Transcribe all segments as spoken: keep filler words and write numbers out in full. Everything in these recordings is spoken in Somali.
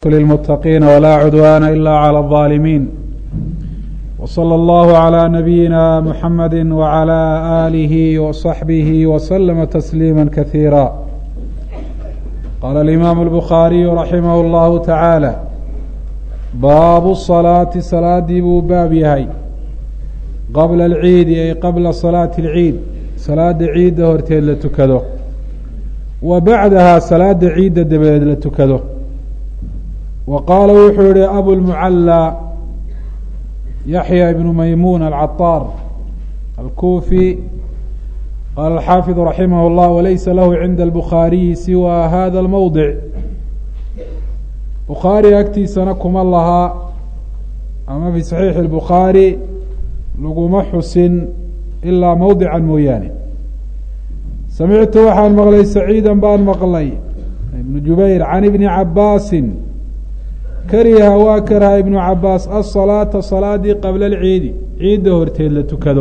للمتقين ولا عدوان إلا على الظالمين وصلى الله على نبينا محمد وعلى آله وصحبه وسلم تسليما كثيرا. قال الإمام البخاري رحمه الله تعالى: باب الصلاة صلاadii buu baab yahay qabla alciidi ay qabla salaati alciid salaada ciidda horteed la tukado wa bacdahaa salaada ciidda dabadeed la tukado. wa qaala wuxuu yihi abulmucallى yaxya ibnu maymuun alcaطaar alkuufi qaala alxaafiظ raximah اllah walaysa lahu cinda albukhaariyi siwa hada اlmowdic. bukhaari agtiisana kuma lahaa ama fi saxiixi اlbukhaari laguma xusin ilaa mowdican mooyaane. samictu waxaan maqlay saciidan baan maqlay ibnu jubayr can ibni cabaasin kariha waa karaha ibnu cabaas asalaata salaadii qabla alciidi ciidda horteed la tukado.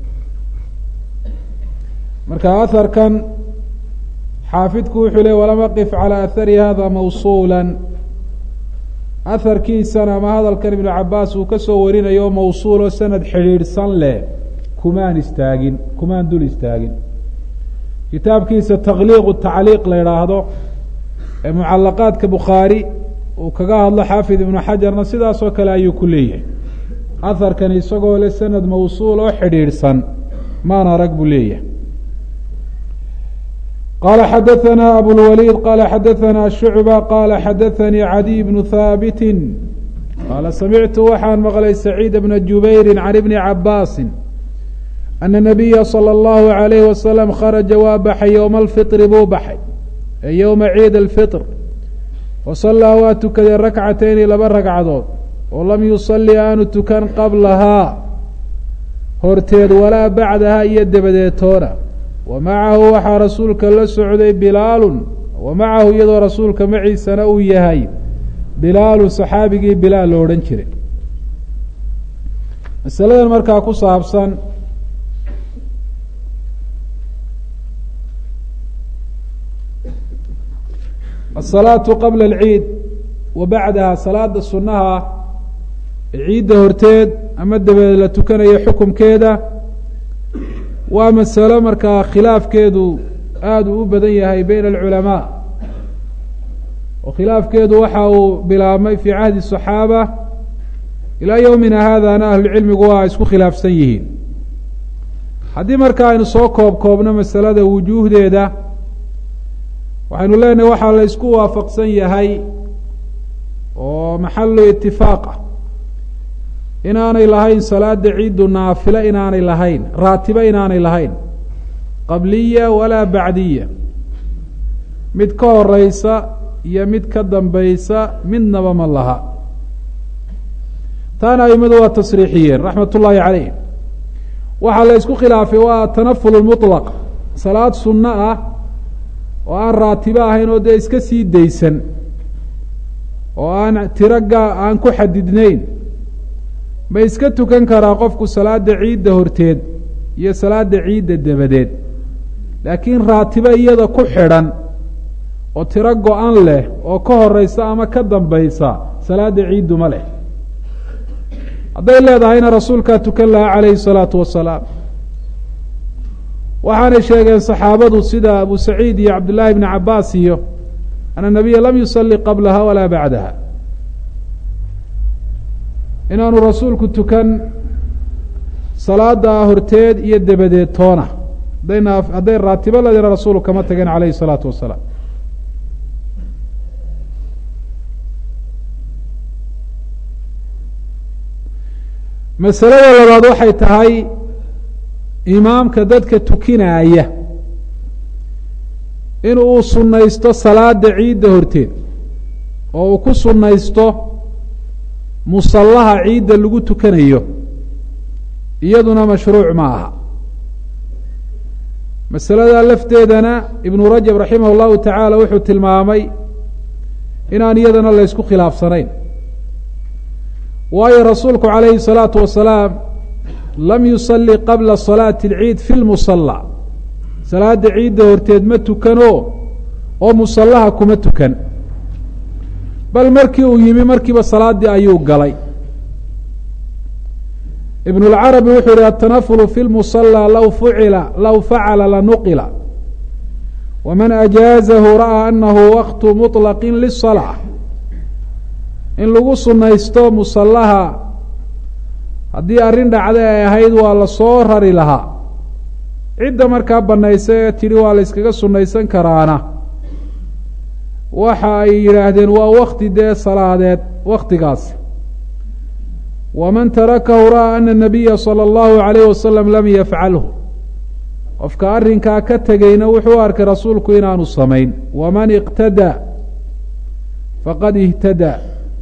marka aharkan xaafidku wuxuu ley walam aqif calaa ahari hada mawsuula. aharkiisana ama hadalkan ibnu cabaas uu ka soo warinayo mawsuuloo sanad xidhiidhsan leh kumaan istaagin kumaan dul istaagin. kitaabkiisa takliiqu tacliiq la idhaahdo ee mucalaqaadka bukhaari uu kaga hadlo xaafid ibnu xajarna sidaasoo kale ayuu ku leeyahay. aharkan isagoo le sanad mawsuul oo xidhiidhsan maan arag buu leeyahay. qala xadaثna abulwaliid qala xadaثna shucba qala xadaثanii cadiy bnu haabiti qaala samictu waxaan maqlay saciid bna jubayri can ibni cabaasi ana nabiya salى اllahu عalayh wasalam kharaja waa baxay yowma alfiطri buu baxay ee yowma ciid alfiطr wasalaa waa tukaday rakcatayni laba ragcadood oo lam yusali aanu tukan qablahaa horteed walaa bacdaha iyo dabadeetoona. wa macahu waxaa rasuulka la socday bilaalun wa macahu iyadoo rasuulka maciisana uu yahay bilaalun saxaabigii bilaal lo odhan jiray. masaladan markaa ku saabsan asalaatu qabla alciid wa bacdaha salaada sunnaha ciidda horteed ama dabadeed la tukanayo xukumkeeda waa masalo markaa khilaafkeedu aada u u badan yahay bayna alculamaa. oo khilaafkeedu waxa uu bilaabmay fii cahdi صaxaaba ilaa yowmina haadana ahlucilmigu waa isku khilaafsan yihiin. haddii marka aynu soo koob koobno masalada wujuuhdeeda waxaynu leenahay waxaa la isku waafaqsan yahay oo maxalu itifaaqa inaanay lahayn salaada ciiddu naafilo inaanay lahayn raatibo inaanay lahayn qabliya walaa bacdiya mid ka horeysa iyo mid ka dambaysa midnaba ma laha. taana aimadu waa tasriixiyeen raxmat ullaahi caleyh. waxaa la isku khilaafay waa tanaful muطlaq salaad sunno ah oo aan raatibo ahayn oo dee iska sii daysan oo aan tiraga aan ku xadidnayn ma iska tukan karaa qofku salaada ciidda horteed iyo salaada ciidda dabadeed, laakiin raatibo iyada ku xidhan oo tiro go-an leh oo ka horeysa ama ka dambaysa salaada ciiddu ma leh. hadday leedahayna rasuulkaa tukan lahaa calayhi الsalaatu wasalaam. waxaanay sheegeen saxaabadu sida abu saciid iyo cabdullaahi bni cabaas iyo ana nabiya lam yusali qablaha walaa bacdaha, inaanu rasuulku tukan salaada horteed iyo dabadeed toona. hadayna hadday raatibo ladina rasuulku kama tageen calayhi الsalaatu wasalaam. masalada labaad waxay tahay imaamka dadka tukinaaya in uu sunaysto salaada ciidda horteed oo uu ku sunaysto musallaha ciidda lagu tukanayo, iyaduna mashruuc ma aha. masalada lafteedana ibnu rajab raximah اllahu tacaala wuxuu tilmaamay inaan iyadana la ysku khilaafsanayn, waayo rasuulku calayhi الsalaatu wasalaam lam yusali qabla salaati اlciid fi lmusala. salaada ciidda horteed ma tukano oo musallaha kuma tukan. bal markii uu yimi markiiba salaadii ayuu galay. ibn اlcarabi wuxuu yihi aلtanafulu fi lmusala law fucila law facala lanuqila waman ajaazahu ra'aa anahu waqtu muطlaqi liلsalaa. in lagu sunaysto musallaha haddii arrin dhacda ay ahayd waa la soo rari lahaa. cidda markaa banaysa ee tidhi waa la yskaga sunaysan karaana waxa ay yidhaahdeen waa wakti dee salaadeed waktigaas. waman tarakahu ra'aa ana nabiya salى اllahu عalayh wasalam lam yafcalhu. qofka arrinkaa ka tegeyna wuxuu arkay rasuulku inaanu samayn. waman iqtadaa faqad ihtadaa.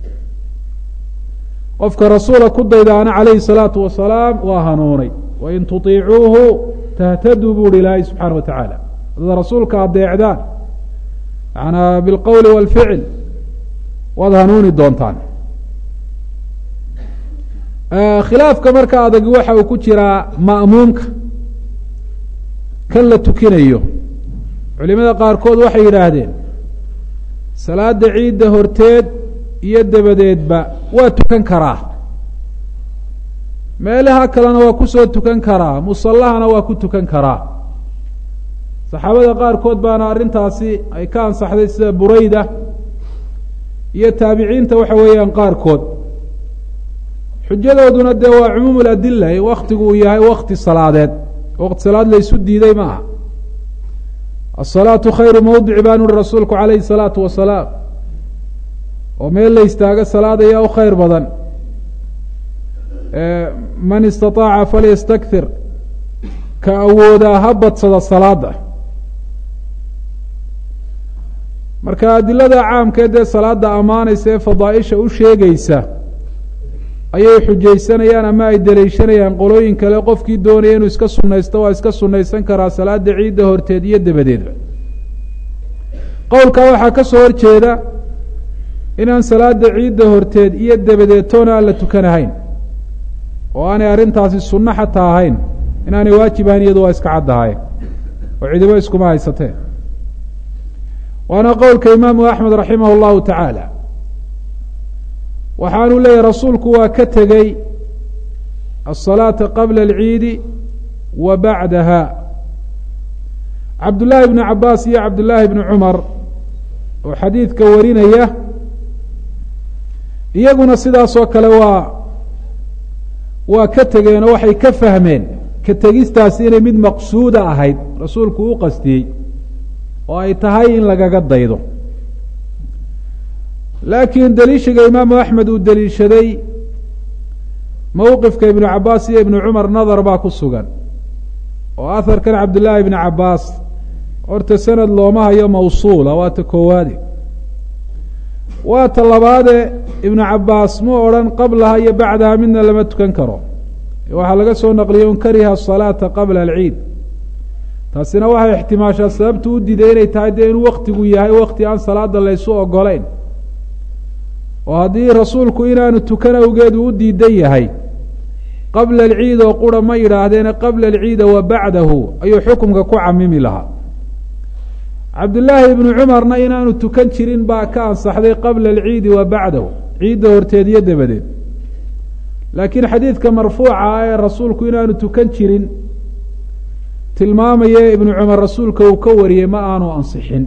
qofka rasuula ku daydaana calayhi الsalaatu wasalaam waa hanuunay. wain tuطiicuuhu tahtaduu bu uhi ilaahay subxaana wa tacaala. haddaad rasuulka adeecdaan manaa bilqowli wاlficl waad hanuuni doontaan. khilaafka marka adagi waxa uu ku jiraa ma'muumka kan la tukinayo. culimada qaarkood waxay yidhaahdeen salaada ciidda horteed iyo dabadeedba waa tukan karaa. meelaha kalena waa kusoo tukan karaa. musallahana waa ku tukan karaa. saxaabada qaarkood baana arrintaasi ay ka ansaxday sida burayda iyo taabiciinta waxa weeyaan qaarkood. xujadooduna dee waa cumuum ladila in waktigu uu yahay wakti salaadeed. waqti salaad la ysu diiday ma aha. asalaatu khayru mawdici baan uri rasuulku calayhi salaatu wasalaam. oo meel la istaago salaad ayaa u khayr badan. man istaطaaca falyastakthir. ka awoodaa ha badsada salaada. marka adilada caamkee dee salaada ammaanaysa ee fadaaisha u sheegaysa ayay xujaysanayaan ama ay daliishanayaan qolooyin kale. qofkii doonaya inuu iska sunaysto waa iska sunaysan karaa salaada ciidda horteed iyo dabadeedba. qowlkaa waxaa ka soo horjeeda inaan salaada ciidda horteed iyo dabadeed toona aan la tukanahayn oo aanay arrintaasi sunno xataa ahayn. inaanay waajib ahayn iyadu waa iska caddahaye oo cidibo iskuma haysatee. waana qowlka imaamu axmed raximah اllahu tacaala. waxaanu leeyahy rasuulku waa ka tegey الصلاة qabla الciidi wa bacdaha. cabdullaahi bnu cabaas iyo cabdullaahi bnu cumar oo xadiidka warinaya iyaguna sidaasoo kale waa waa ka tegeen oo waxay ka fahmeen ka tegistaasi inay mid maqsuuda ahayd rasuulku u qastiyey oo ay tahay in lagaga daydo. laakiin daliishiga imaamu axmed uu daliishaday mowqifka ibnu cabaas iyo ibnu cumar nadar baa ku sugan. oo aharkan cabdullaahi ibnu cabaas horta sanad looma hayo mawsuula waa ta koowaade. waa ta labaade ibnu cabaas mu odhan qablaha iyo bacdaha midna lama tukan karo. waxaa laga soo naqliyey un kariha asalaata qabla alciid. taasina waxay ixtimaashaa sababtu u diiday inay tahay dee inuu waktigu yahay wakti aan salaada laysu ogolayn. oo haddii rasuulku inaanu tukan awgeedu u diidan yahay qabla alciid oo qura ma yidhaahdeene qabla alciida wa bacdahu ayuu xukumka ku camimi lahaa. cabdullaahi ibnu cumarna inaanu tukan jirin baa ka ansaxday qabla alciidi wa bacdahu. ciidda horteed iyo dabadeed. laakiin xadiidka marfuuca ah ee rasuulku inaanu tukan jirin tilmaamaya ibnu cumar rasuulka uu ka wariyey ma aanu ansixin.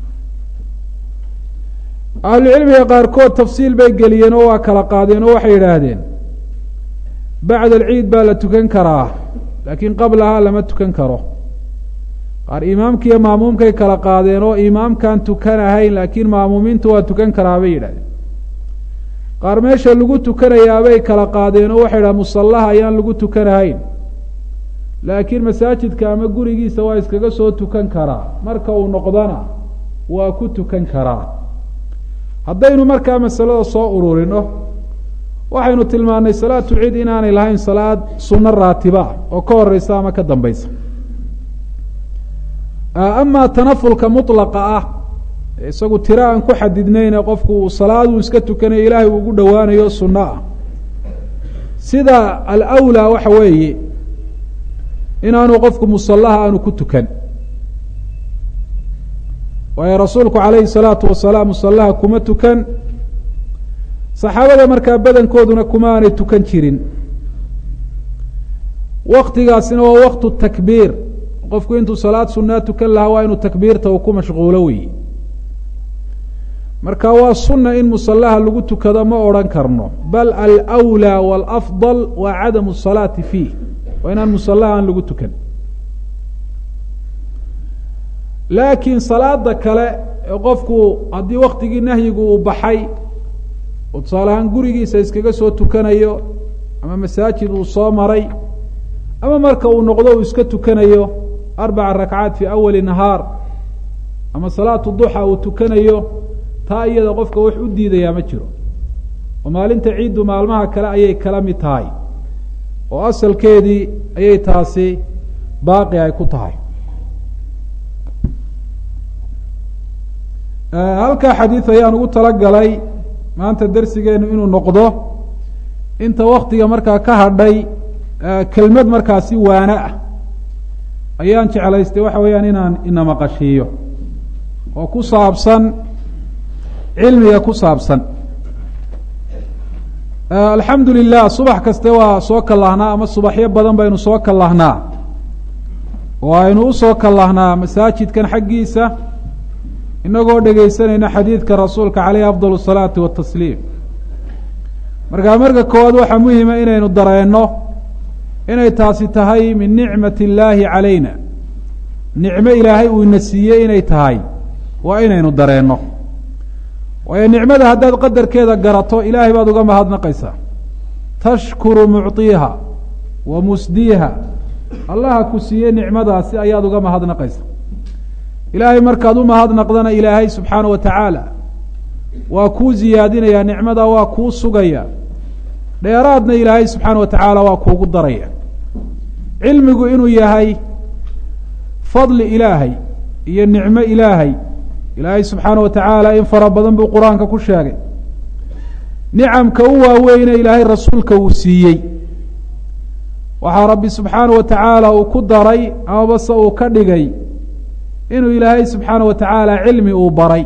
ahlucilmiga qaarkood tafsiil bay geliyeen oo waa kala qaadeen oo waxay yidhaahdeen bacda alciid baa la tukan karaa laakiin qablahaa lama tukan karo. qaar imaamka iyo maamuumkay kala qaadeen oo imaamkaan tukan ahayn laakiin maamuumiintu waa tukan karaa bay yidhahdeen. qaar meesha lagu tukanayaabay kala qaadeen oo waxay yidhaha musallaha ayaan lagu tukan ahayn laakiin masaajidka ama gurigiisa waa iskaga soo tukan karaa. marka uu noqdana waa ku tukan karaa. haddaynu markaa masalada soo ururino waxaynu tilmaanay salaatu ciid inaanay lahayn salaad sunno raatiba ah oo ka horeysa ama ka dambeysa. amaa tanafulka mutlaqa ah isagu tiro aan ku xadidnayne qofku uu salaaduu iska tukanayo ilaahay uu ugu dhowaanayo sunno ah. sida alawlaa waxa weeye inaanu qofku musallaha aanu ku tukan. waayo rasuulku calayhi salaatu wasalaam musallaha kuma tukan saxaabada markaa badankooduna kuma aanay tukan jirin waktigaasina waa waktu takbiir qofku intuu salaad sunaa tukan lahaa waa inuu takbiirta uu ku mashquulo weeye marka waa sunna in musallaha lagu tukado ma odhan karno bal alأwlى wاlأfضل waa cadamu الصalaati fiih waa inaan musallaha aan lagu tukan laakiin salaada kale ee qofku haddii waktigii nahyigu uu baxay oo tusaale ahaan gurigiisa iskaga soo tukanayo ama masaajid uu soo maray ama marka uu noqdo uu iska tukanayo arbaca rakcaat fi awali nahaar ama salaatu duxa uu tukanayo taa iyada qofka wax u diidayaa ma jiro oo maalinta ciiddu maalmaha kale ayay kala mid tahay oo asalkeedii ayay taasi baaqi ay ku tahay halkaa xadiid ayaan ugu talagalay maanta darsigeenu inuu noqdo inta waktiga markaa ka hadhay kelmad markaasi waana ah ayaan jeclaystay waxa weeyaan inaan ina maqashiiyo oo ku saabsan cilmiga ku saabsan alxamdu lilah subax kaste waa soo kallahnaa ama subaxyo badan baynu soo kallahnaa oo aynu usoo kallahnaa masaajidkan xaggiisa inagoo dhegaysanayna xadiidka rasuulka caleyhi afdal الsalaati watasliim markaa marka koowaad waxaa muhima inaynu dareenno inay taasi tahay min nicmat اllaahi calayna nicmo ilaahay uu ina siiyey inay tahay waa inaynu dareenno waayo nicmada haddaad qadarkeeda garato ilaahay baad uga mahadnaqaysaa tashkuru mucطiiha wa musdiiha allaha ku siiyey nicmadaasi ayaad uga mahadnaqaysaa ilaahay markaad u mahadnaqdana ilaahay subxaana wa tacaala waa kuu ziyaadinaya nicmada waa kuu sugaya dheeraadna ilaahay subxaana wa tacaala waa kuugu daraya cilmigu inuu yahay fadli ilaahay iyo nicmo ilaahay ilaahay subxaana wa tacaala in fara badan buu qur-aanka ku sheegay nicamka u waaweyne ilaahay rasuulka uu siiyey waxaa rabbi subxaana wa tacaala uu ku daray amaba se uu ka dhigay inuu ilaahay subxaana wa tacaala cilmi uu baray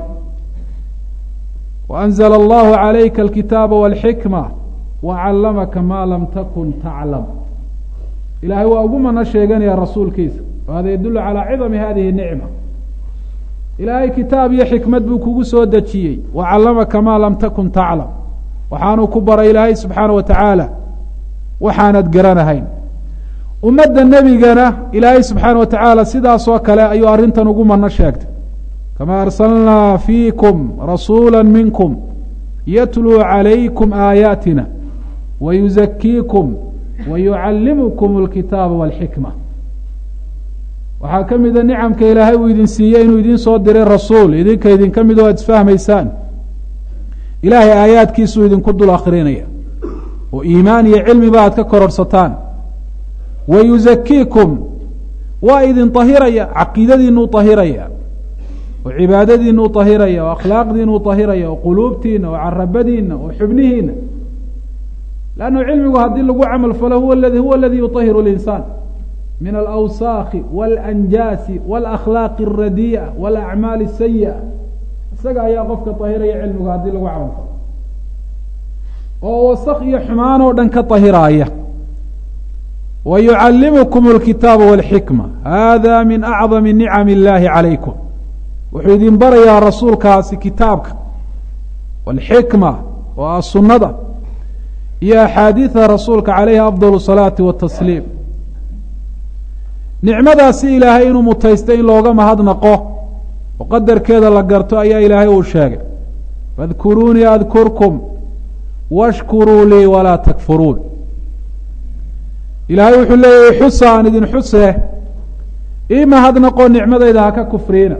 waanzla allahu calayka alkitaaba walxikma wacallamaka maa lam takun taclam ilaahay waa ugu mana sheeganaya rasuulkiisa wahada yadulu calaa cidami hadihi nicma ilaahay kitaab iyo xikmad buu kugu soo dejiyey wacallamaka maa lam takun taclam waxaanuu ku baray ilaahay subxaana wa tacaala waxaanad garanahayn ummadda nebigana ilaahay subxaana wa tacaala sidaas oo kale ayuu arrintan ugu mano sheegtay kamaa arsalnaa fiikum rasuula minkum yatluu calaykum aayaatina wayuzakiikum wayucallimukum alkitaaba walxikma waxaa ka mida nicamka ilaahay uu idin siiyey inuu idin soo diray rasuul idinka idinka mid oo aad isfahmaysaan ilaahay aayaadkiisuu idinku dul akrinaya oo iimaan iyo cilmiba aad ka kororhsataan wayuzakiikum waa idin ahiraya caqiidadiinuu ahiraya oo cibaadadiinuu ahiraya oo akhlaaqdiinuu ahiraya oo quluubtiina oo carabadiina oo xubnihiina lannu cilmigu haddii lagu camal falo huwa ladi huwa aladi yuطahiru linsaan min alawsaakhi walanjaasi walakhlaaqi alradii'a walacmaali asayi'a isaga ayaa qofka ahiraya cilmigu haddii lagu camal falo oo wasak iyo xumaan oo dhan ka ahiraaya wayucallimukum alkitaaba walxikma hada min acdami nicam illahi calaykum wuxuu idin barayaa rasuulkaasi kitaabka walxikma oo ah sunnada iyo axaadiida rasuulka calayhi afdal salaati watasliim nicmadaasi ilaahay inuu mutaystay in looga mahadnaqo oo qadarkeeda la garto ayaa ilaahay uu sheegay fadkuruunii adkurkum washkuruu lii walaa takfuruun ilaahay wuxuu leeyahay xusa aan idin xuse ii mahadnaqo nicmadayda ha ka kufriina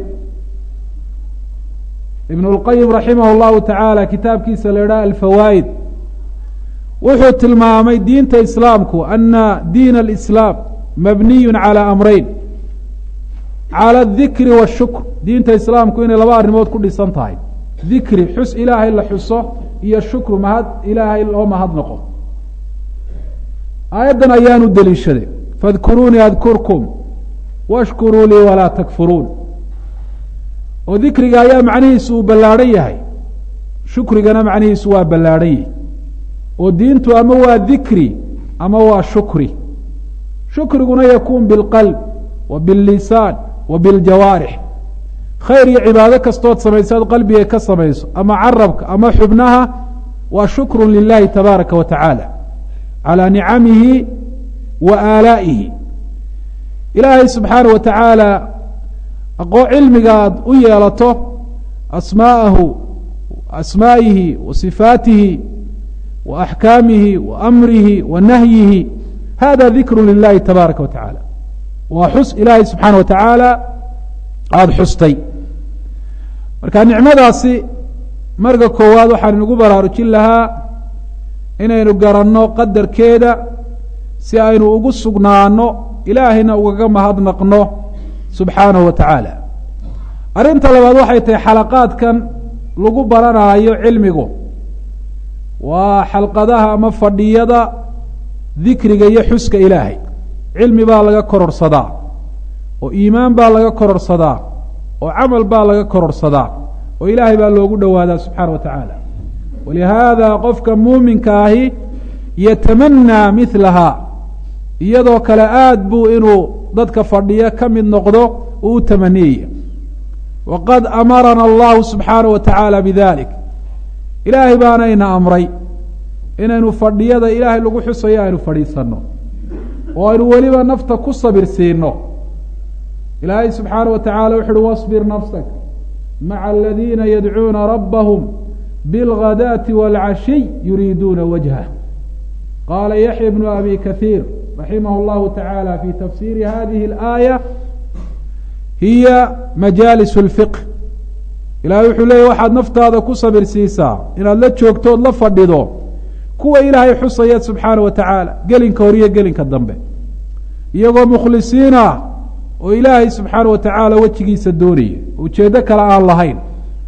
ibn اlqayim raximah اllahu tacaala kitaabkiisa la idhaha alfawaa'id wuxuu tilmaamay diinta islaamku ana diin alislaam mabniyu calى amreyn calى adikri washukr diinta islaamku inay laba arrimood ku dhisan tahay dikri xus ilaahay la xuso iyo shukru mahad ilaahay loo mahadnaqo aayaddan ayaan u deliishaday fadkuruunii adkurkum washkuruu lii walaa takfuruun oo dikriga ayaa macnihiisu uu ballaadhan yahay shukrigana macnihiisu waa ballaadhan oo diintu ama waa dikri ama waa shukri shukriguna yakuun bilqalb wa billisaan wa biljawaarix khayr iyo cibaado kastood samaysaad qalbiga ka samayso ama carabka ama xubnaha waa shukru lilahi tabaaraka wa tacaala calى nicamihi wa aalaa'ihi ilaahay subxaanaه wa tacaala aqoo cilmiga aad u yeelato asmaa'ahu asmaa'ihi wa sifaatihi wa axkaamihi wa amrihi wa nahyihi hada dikru lilahi tabaaraka wa tacaala waa xus ilaahay subxaana wa tacaala aada xustay marka nicmadaasi marka koowaad waxaan inagu baraarujin lahaa inaynu garanno qadarkeeda si aynu ugu sugnaano ilaahayna ugaga mahadnaqno subxaanahu wa tacaala arrinta labaad waxay tahay xalaqaadkan lagu baranaayo cilmigu waa xalqadaha ama fadhiyada dikriga iyo xuska ilaahay cilmi baa laga kororsadaa oo iimaan baa laga kororsadaa oo camal baa laga kororsadaa oo ilaahay baa loogu dhowaadaa subxaana wa tacaala walihaada qofka muuminka ahi yatamanaa milahaa iyadoo kale aad buu inuu dadka fadhiyo ka mid noqdo uu u tamaniyaya waqad amarana allahu subxaanaه wa tacaala bidalik ilaahay baanayna amray inaynu fadhiyada ilaahay lagu xusayo aynu fadhiisanno oo aynu weliba nafta ku sabir siino ilaahay subxaanaه wa tacala wuxu uhi waصbir nafsak maca aladiina yadcuuna rabbahum biاlghadaati wاlcashiy yuriiduuna wajhah qaala yaxya bnu abi kahiir raximah اllahu taعaalى fi tafsiiri hadihi اlآayة hiya majaalis اlfiqh ilahay wuxuu leeyay waxaad naftaada ku sabir siisaa inaad la joogtood la fadhido kuwa ilaahay xusaya subxaana wa tacaala gelinka hor iyo gelinka dambe iyagoo mukhlisiin ah oo ilaahay subxaana wa tacaala wejigiisa doonaya ujeeddo kale aan lahayn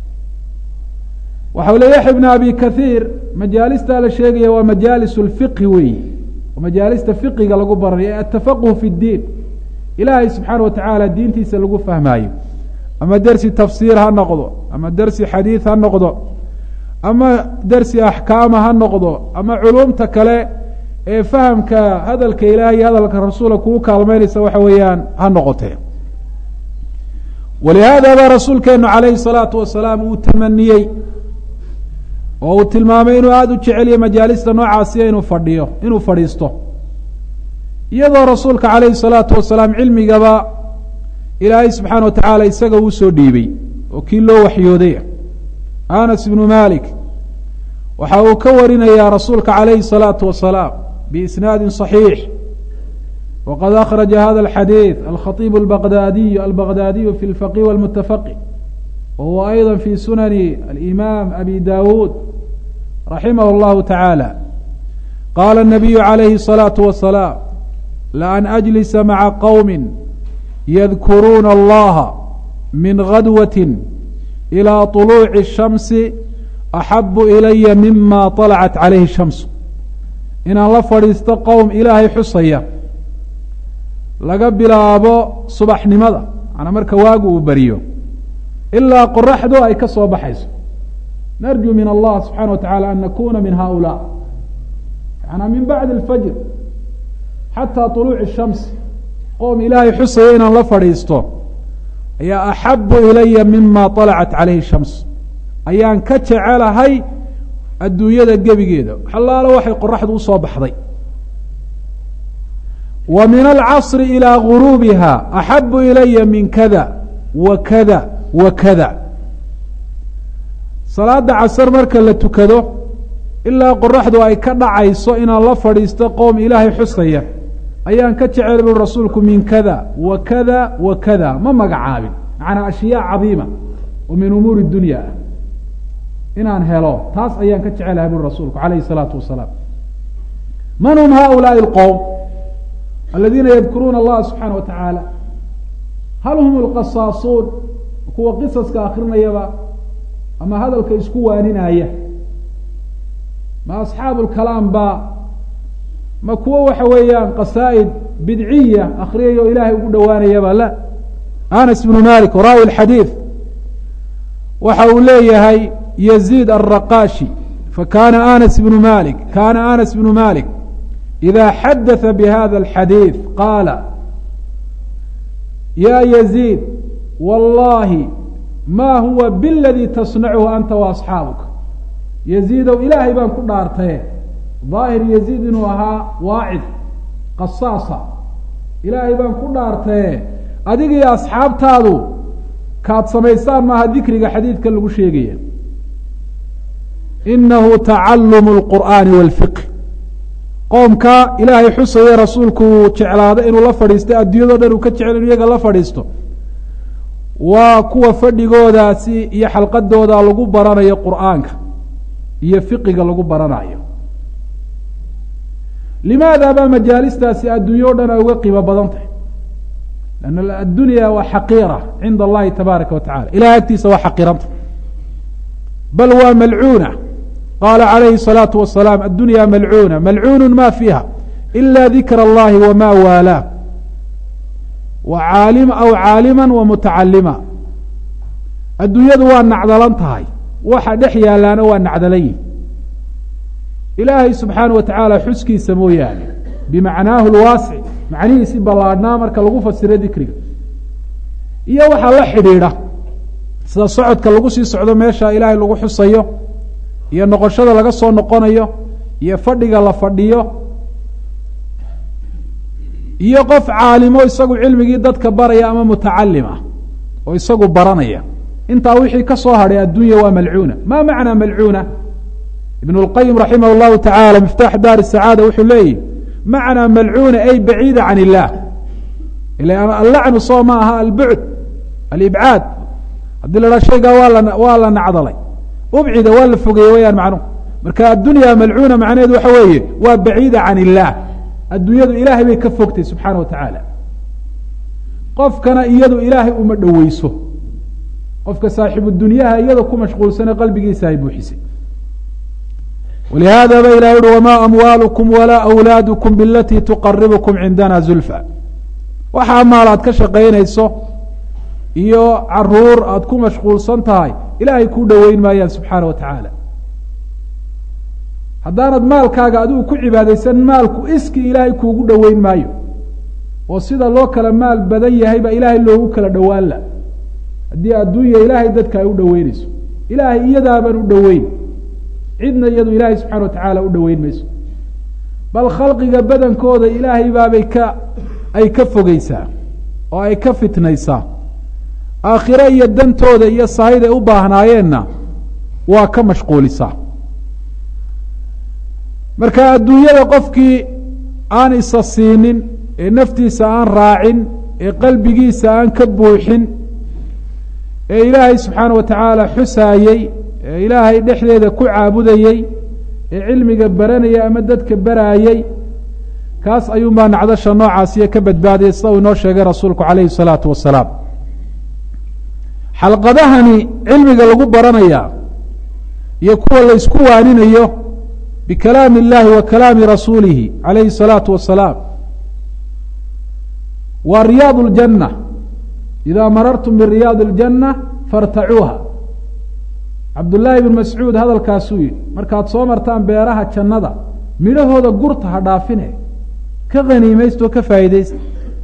waxau le yaxya bn abi kahiir majaalista la sheegaya waa majaalis اlfiqhi weyi majaalista fiqiga lagu baranayo atafaqh fi اdiin ilaahay subxaana wa tacaala diintiisa lagu fahmaayo ama dersi tafsiir ha noqdo ama dersi xadiid ha noqdo ama dersi axkaama ha noqdo ama culumta kale ee fahamka hadalka ilahay iyo hadalka rasuula kugu kaalmeynaysa waxa weeyaan ha noqotee walihaada baa rasuulkeenu calayhi الsalaatu wasalaam uu tamaniyey oo uu tilmaamay inuu aada u jeceliyo majaalista noocaasiya inuu fadhiyo inuu fadhiisto iyadoo rasuulka calayhi الsalaatu wasalaam cilmigaba ilaahay subxaana wa tacaala isaga uu soo dhiibay oo kii loo waxyooday anas ibnu malik waxa uu ka warinayaa rasuulka calayhi الsalaatu wasalaam biisnaadi صaxiix waqad akhraja hada alxadiid alkhatiib albaqdaadiy albaqdaadiyu fi اlfaqih wاlmutafaqih wahuwa ayضa fi sunani alimaam abi dawuud raximah اllahu taعaalى qaala الnabiyu calayhi الsalaaةu wasalaam laan ajlisa maca qowmi yadkuruuna allaha min gadwati ilى طuluuci الshamsi axabu ilaya mima طalacat calayhi الshamsu inaan la fadhiisto qowm ilaahay xusaya laga bilaabo subaxnimada manaa marka waagu uu beriyo ilaa qoraxdu ay ka soo baxayso narju min allah subxaana wa taعala an nakuna min haؤulaa yanaa min bacdi اlfajr xataa طuluuci الshams qowm ilaahay xusaya inaan la fadhiisto ayaa axabu ilaya mima طalacat calayhi الshams ayaan ka jecelahay adduunyada gebigeeda xalaalo waxay qoraxdu usoo baxday wa min alcasri ilىa guruubiha axabu ilaya min kada wa kada wa kada salaada casar marka la tukado ilaa qoraxdu ay ka dhacayso inaan la fadhiisto qowm ilaahay xusaya ayaan ka jecel bui rasuulku min kada wa kada wa kada ma magacaabin macnaa ashyaa cadiima oo min umuuri dunya ah inaan helo taas ayaan ka jecelahay bui rasuulku calayhi الsalaatu wasalaam man hum haؤulaaءi اlqowm aladiina yadkuruuna allaha subxaana wa tacaala hal hum اlqasaasuun kuwa qisaska akrinayaba ama hadalka isku waaninaya ma asxaabu اlkalaam ba ma kuwo waxa weeyaan qasaa'id bidciya akriyaya o ilaahay ugu dhowaanayaba la anas ibnu malik raawi اxadiid waxa uu leeyahay يزيد الرقاشي فكان أنس بن مالك كان أنس بن مالك إذا حدث بهذا الحديث قال يا يزيد والله ما هو بالذي تصنعه أنت وأصحابك يزيد إلهي بان كل أرتين ظاهر يزيد إنه أها واعظ قصاصة إلهي بان كل أرتين أديك يا أصحاب تادو كاد سميسان ما ذكرك حديث كله شيء إنه تعلم القرآن والفقه قومك إلهي حسن يا رسولك جعلاده إنه لا فريسته أديده دنو كجعل إنه يقال لا فريسته وكوا فدقودا سي يا حلقدودا لغو برانايا قرآنك يا فقهك لغو برانايا لماذا با مجالستا سي الدنيا دنا uga qiimo badantay لأن الدنيا وحقيرة عند الله تبارك وتعالى إلى أكتس وحقيرة بل وملعونة قال عليه الصلاة والسلام الدنيا ملعونة ملعون ما فيها إلا ذكر الله وما والاه وعالم أو عالما ومتعلما الدنيا دوا نعدلنتهاي واحد يحيى لنا ونعدلي إلهي سبحانه وتعالى حسكي سموياني بمعناه الواسع معنيه سيب الله نامرك لغو فسر ذكرك iyo waxa la xidhiidha sida socodka lagu sii socdo meesha Ilaahay lagu xusayo iyo noqoshada laga soo noqonayo iyo fadhiga la fadhiyo iyo qof caalimo isagu cilmigii dadka baraya ama mutacallima oo isagu baranaya inta wixii ka soo haray adduunyo waa malcuuna ma macna malcuuna ibn al-qayyim rahimahullah ta'ala miftah dar as-saada wuxuu leeyahay معنى ملعونة أي بعيدة عن الله إلا اللعن صومها البعد الإبعاد عبد الله شيء ولا ولا نعضلي أبعد ولا فوقي ويا معنو مركا الدنيا ملعونة معناه ذو حويه وبعيدة عن الله الدنيا ذو إلهي بيكفوكتي سبحانه وتعالى قف كان يدو إلهي أمد ويسه قف كصاحب الدنيا يدو كم مشغول سنة قلبي سايب وحسي ولهذا بيلا وما أموالكم ولا أولادكم بالتي تقربكم عندنا زلفى وحامالات كشقينيسو iyo caruur aad ku mashquulsan tahay ilaahay ku dhaweyn maayaan subxaanahu wa ta'ala haddaanad maalkaaga adigu ku cibaadaysan maalku iski ilaahay kuugu dhaweyn maayo oo sida loo kala maal badan yahay ba ilaahay loogu kala dhawaan la haddii adduunya ilaahay dadka ay u dhaweynayso ilaahay iyadaaban u dhaweyn cidna iyadu ilaahay subxaanahu wa ta'ala u dhaweyn mayso bal khalqiga badankooda ilaahay baabay ka ay ka fogeysaa oo ay ka fitnaysaa aakhira iyo dantooda iyo saayida u baahnaayeenna waa ka mashquulisaa marka adduunyada qofkii aan isa siinin ee naftiisa aan raacin ee qalbigiisa aan ka buuxin ee ilaahay subxaanahu wa ta'ala xusaayey ee ilaahay dhexdeeda ku caabudayey ee cilmiga baranaya ama dadka baraayey kaas ayuunbaa nacdasha noocaasiyo ka badbaadiyay sida uu inoo sheegay rasuulku calayhi salaatu wasalaam xalqadahani cilmiga lagu baranaya iyo kuwa la isku waaninayo bikalaami اllahi wa kalaami rasuulihi calayhi الsalaatu wasalaam waa riyaad اljanna idaa marartum biriyaad اljanna fartacuuha cabdullaahi bn mascuud hadalkaasuu yidhi markaad soo martaan beeraha jannada midhahooda gurta ha dhaafine ka haniimaysta oo ka faa'iidaysta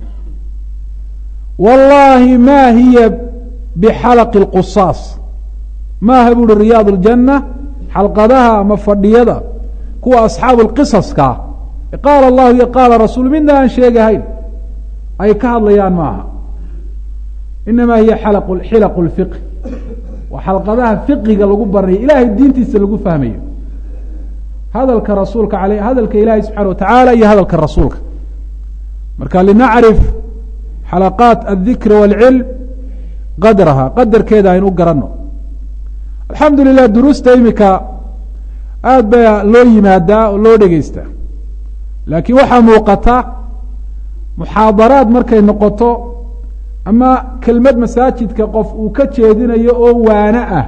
wallaahi ma hiya bxalq اlqusaas maaha buuhi riyaad اljanna xalqadaha ama fadhiyada kuwa asxaabu اlqisaska qaala allahu iyo qaala rasuul midna aan sheegahayn ay ka hadlayaan maaha inamaa hiya xilaq اlfiqh waa xalqadaha fiqiga lagu baranayo ilahay diintiisa lagu fahmayo hadalka rasuulka ale hadalka ilahi subxaana wa tacaala iyo hadalka rasuulka marka linacrif xalaqaat الdikr wاlcilm qadraha qadarkeeda aynu u garanno alxamdu lilah duruusta imika aada baa loo yimaadaa oo loo dhegeystaa laakiin waxaa muuqata muxaadaraad markay noqoto ama kelmad masaajidka qof uu ka jeedinayo oo waano ah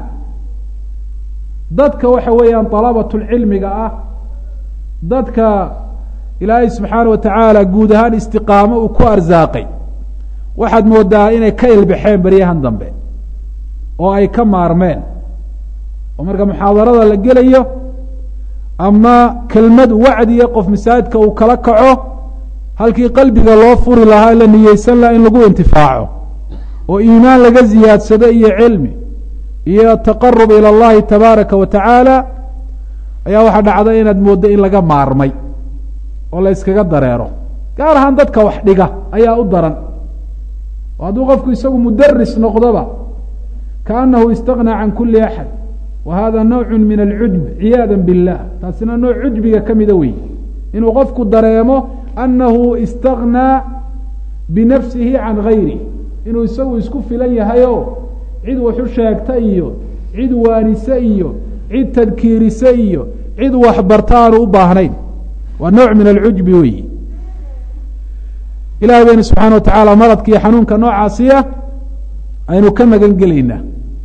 dadka waxa weeyaan dalabatulcilmiga ah dadka ilaahay subxaana wa tacaala guud ahaan istiqaamo uu ku arsaaqay waxaad moodaa inay ka ilbaxeen baryahan dambe oo ay ka maarmeen oo marka muxaadarada la gelayo ama kelmad wacdiya qof masaajidka uu kala kaco halkii qalbiga loo furi lahaa la niyeysan laha in lagu intifaaco oo iimaan laga ziyaadsado iyo cilmi iyo taqarub ila اllahi tabaaraka wa tacaala ayaa waxaa dhacda inaad mooddo in laga maarmay oo la iskaga dareero gaar ahaan dadka wax dhiga ayaa u daran oo hadduu qofku isagu mudaris noqdoba kaanahu istaghnaa can kuli axad wa hada nawcu min alcujb ciyaada billah taasina nooc cujbiga ka mida wey inuu qofku dareemo anahu istaghnaa binafsihi can gayrih inuu isagu isku filan yahayo cid waxu sheegta iyo cid waanise iyo cid tadkiirise iyo cid waxbarta aanu u baahnayn waa nooc min alcujbi weyi ilahay baynu subxaana wa tacaala maradka iyo xanuunka noocaasiya aynu ka magan gelaynaa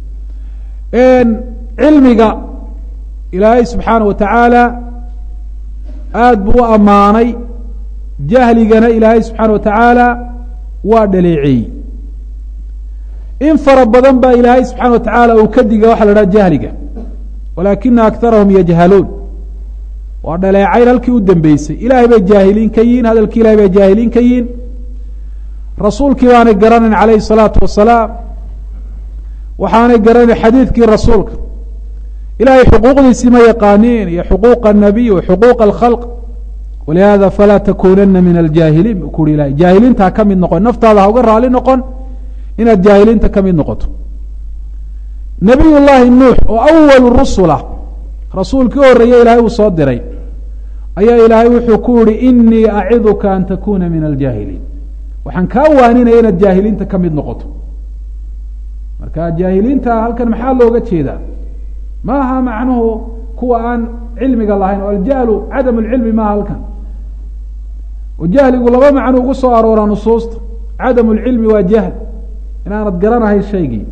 cilmiga ilaahay subxaana wa tacaala aada buu u ammaanay jahligana ilaahay subxaana wa tacaala waa dhaleeceeyey in fara badan baa ilaahay subxaana wa tacaala uu ka diga waxa la dhaha jahliga walaakina akarahum yajhaluun waa dhaleecayn halkii u dambeysay ilaahay bay jaahiliin ka yihin hadalkii ilahay bay jaahiliin ka yihin rasuulkii baanay garanayn calayhi الsalaatu wasalaam waxaanay garanayn xadiidkii rasuulka ilahay xuquuqdiisii ma yaqaaniin iyo xuquuq الnabiy wa xuquuq اlkhalq walihada falaa takunana min aljaahiliin bu ku uhi ilahay jaahiliinta ha ka mid noqon naftaada ha uga raali noqon inaad jaahiliinta ka mid noqoto nabiy llaahi nuux oo awal rusula rasuulkii u horreeye ilaahay uu soo diray ayaa ilaahay wuxuu ku yihi inii aciduka an takuna min aljaahiliin waxaan kaa waaninaya inaad jaahiliinta ka mid noqoto marka jaahiliinta halkan maxaa looga jeedaa ma aha macnuhu kuwa aan cilmiga lahayn oo aljahlu cadam lcilmi maaha halkan oo jahligu laba macno ugu soo aroora nusuusta cadam lcilmi waa jahl inaanad garanahay shaygii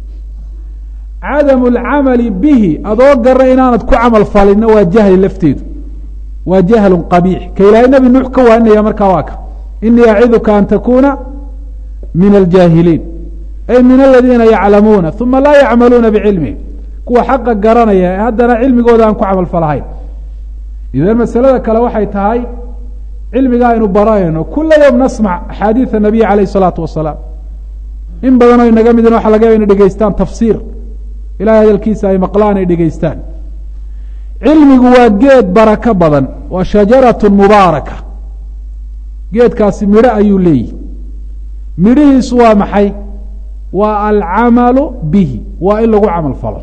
cadam اlcamali bihi adoo gara inaanad ku camal falinna waa jahli lafteedu waa jahlu qabiix ka ilaahay nebi nuux ka waaninaya markaa waa ka inii aciduka an takuna min aljaahiliin ay min aladiina yaclamuuna uma laa yacmaluuna bicilmihim kuwa xaqa garanaya ee haddana cilmigooda aan ku camal falahayn idan masalada kale waxay tahay cilmiga aynu baranayno kula ywm nasmac axaadiiث الnabiy alayh الsalaatu wasalaam in badanoo inaga midin waxa laga yaba ina dhegeystaan tafsiir ilahay hadalkiisa ay maqlaan ay dhegeystaan cilmigu waa geed barako badan waa shajaraة mubaaraka geedkaasi midho ayuu leeyihi midhihiisu waa maxay waa alcamalu bihi waa in lagu camal falo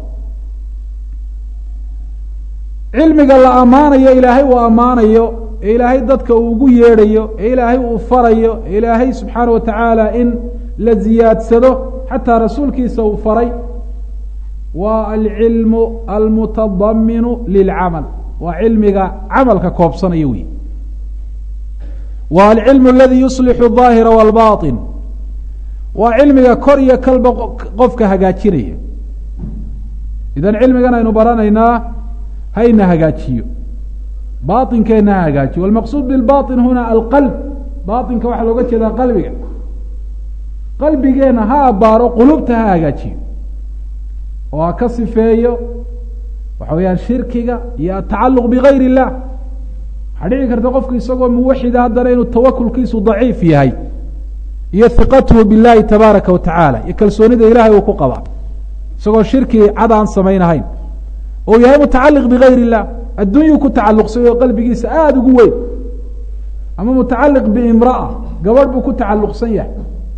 cilmiga la ammaanayo ilaahay uu ammaanayo ee ilaahay dadka uu ugu yeedhayo ee ilaahay uu farayo ee ilaahay subxaana wa tacaala in la ziyaadsado xataa rasuulkiisa uu faray waa alcilmu almutadaminu lilcamal waa cilmiga camalka koobsanaya wey waa alcilmu aladi yuslixu الظaahira wاlbaطin waa cilmiga kor iyo kalba qofka hagaajinaya idan cilmigan aynu baranaynaa hayna hagaajiyo baطinkeena ha hagaajiyo wاlmaqsuud biاlbaطin huna alqalb baطinka waxaa looga jeedaa qalbiga qalbigeena ha abaaro qulubta ha hagaajiyo oo ha ka sifeeyo waxa weeyaan shirkiga iyo atacaluq bigayr الlah waxaa dhici karta qofku isagoo muwaxida haddana inuu tawakulkiisu daciif yahay iyo hiqatuhu biاllahi tabaaraka wa tacaala iyo kalsoonida ilahay uu ku qaba isagoo shirki cad aan samaynahayn oo yahay mutacaliq bigayr الlah addunyuu ku tacaluqsay oo qalbigiisa aada ugu weyn ama mutacaliq biimra'a gabadh buu ku tacaluqsan yahay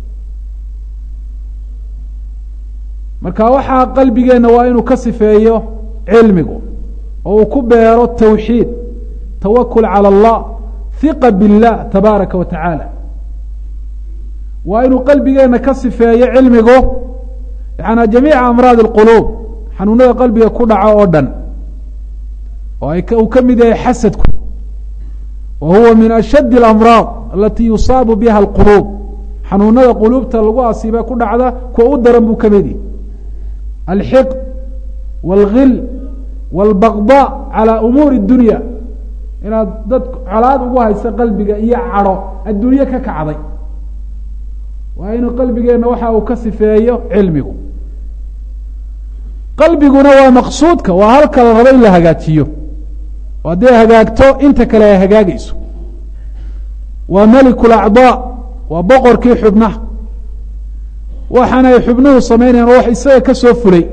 marka waxaa qalbigeenna waa inuu ka sifeeyo cilmigu oo uu ku beero tawxiid tawakul calى اllah hiqa biاllah tabaaraka wa tacaala waa inuu qalbigeenna ka sifeeyo cilmigu yaana jamiica amraad اlquluub xanuunada qalbiga ku dhaco oo dhan oo uu ka mid yahay xasadku wa huwa min ashadd اlamraad alati yusaabu biha اlquluub xanuunada quluubta lagu asiiba ku dhacda kuwa u daran buu ka mid yahy alxiqd wاlgil wاlbagضاء calى umuuri الdunya inaad dad colaad ugu haysa qalbiga iyo cadho adduunye ka kacday waa inuu qalbigeenna waxa uu ka sifeeyo cilmigu qalbiguna waa maqsuudka waa halka la rabo in la hagaajiyo oo hadday hagaagto inta kale ay hagaagayso waa meliku lacdaa waa boqorkii xubnaha waxaana ay xubnuhu samaynayaan oo wax isaga ka soo fulay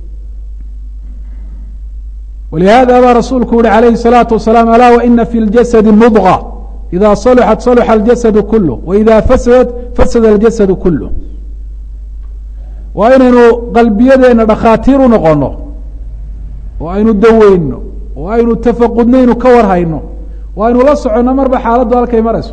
walihada baa rasuulku uhi calayhi الsalaatu wasalaam alaa waina fi اljasadi mudغة ida saluxat saluxa اljasadu kulh waida fasadat fasada اljasadu kulh waa inaynu qalbiyadeena dhakhaatiir u noqono oo aynu daweyno oo aynu tafaqudnaynu ka war hayno oo aynu la soconno marba xaaladdu halkay marayso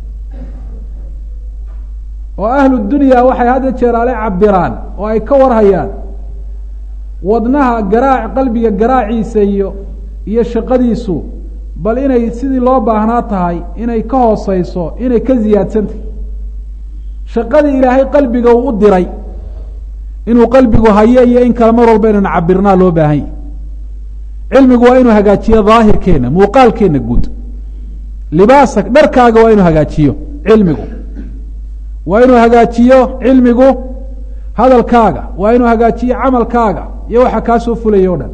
oo ahlu dunya waxay hadda jeer ale cabiraan oo ay ka war hayaan wadnaha garaac qalbiga garaaciisa iyo iyo shaqadiisu bal inay sidii loo baahnaa tahay inay ka hooseyso inay ka ziyaadsantahay shaqadii ilaahay qalbiga uu u diray inuu qalbigu hayo iyo in kale mar walba inaan cabirnaa loo baahan yahy cilmigu waa inuu hagaajiyo daahirkeena muuqaalkeena guud libaasak dharkaaga waa inuu hagaajiyo cilmigu waa inuu hagaajiyo cilmigu hadalkaaga waa inuu hagaajiyo camalkaaga iyo waxa kaa soo fulaya o dhan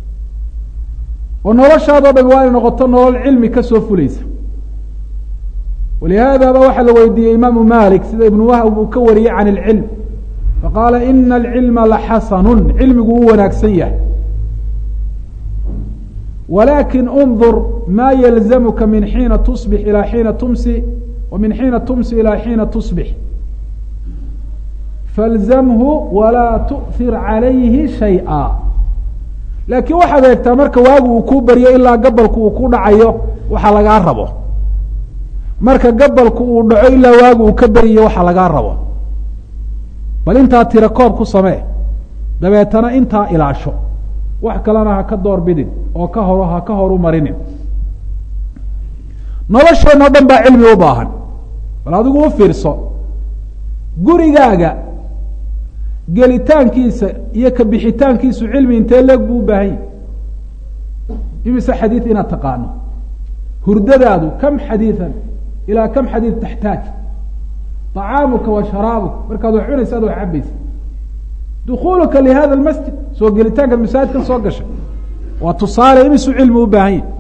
oo noloshaadao dhan waa inay noqoto nolol cilmi ka soo fulaysa walihaada ba waxaa la weydiiyey imaamu malik sida ibnu wahb uu ka wariyey can ilcilm faqaala ina alcilma laxasanu cilmigu uu wanaagsan yahay walakin undur ma yalzamuka min xiina tusbix ilaa xiina tumsi wa min xiina tumsi ilaa xiina tusbix falzamhu walaa tu'hir calayhi shayئa laakiin waxaad eegtaa marka waagu uu kuu baryo ilaa gabalku uu ku dhacayo waxa lagaa rabo marka gabalku uu dhaco ilaa waagu uu ka baryayo waxa lagaa rabo bal intaa tira koob ku samee dabeetana intaa ilaasho wax kalena ha ka door bidin oo ka horo ha ka horu marinin nolosheenna o dhan baa cilmi u baahan bal adigu u fiirso gurigaaga gelitaankiisa iyo ka bixitaankiisu cilmi intee leeg buu u baahan yahy imise xadiid inaad taqaano hurdadaadu kam xadiidan ilaa kam xadiid taxtaaj طacaamuka wa sharaabuka markaad wax cunaysa ad wax cabaysa dukuuluka lihada lmasjid soo gelitaanka masaajidkan soo gashay waa tusaale imisuu cilmi u baahan yahy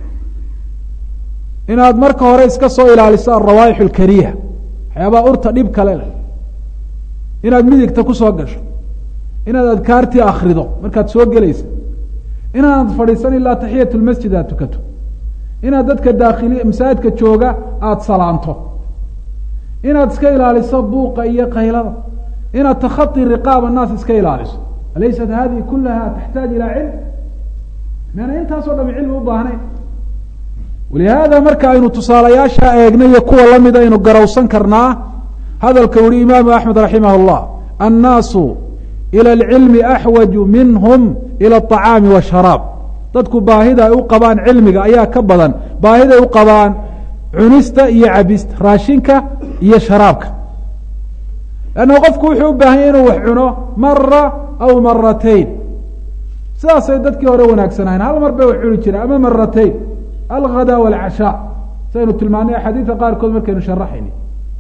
inaad marka hore iska soo ilaaliso alrawaaix اlkariha waxyaabaa urta dhib kale leh inaad midigta kusoo gasho inaad adkaartii akrido markaad soo gelaysa inaanad fadhiisan ilaa taxiyat lmasjid aad tukato inaad dadka daakhili masaajidka jooga aada salaanto inaad iska ilaaliso buuqa iyo qaylada inaad takhai riqaab annaas iska ilaaliso alaysat hadihi kulaha taxtaaj ilaa cilm meana intaasoo dhami cilmi u baahnayn walihaada marka aynu tusaalayaasha eegna iyo kuwa lamida aynu garawsan karnaa hadalka uhi imaamu axmed raximah اllah annaasu ilى اlcilmi axwaju minhum ilى الطacaami washaraab dadku baahida ay u qabaan cilmiga ayaa ka badan baahiday u qabaan cunista iyo cabista raashinka iyo sharaabka lanna qofku wuxuu u baahanya inuu wax cuno mara aw maratayn sidaasay dadkii hore wanaagsanaayeen hal mar bay wax cuni jireen ama maratayn alghada wاlcashaa saynu tilmaanay axaadiida qaarkood markaynu sharaxayni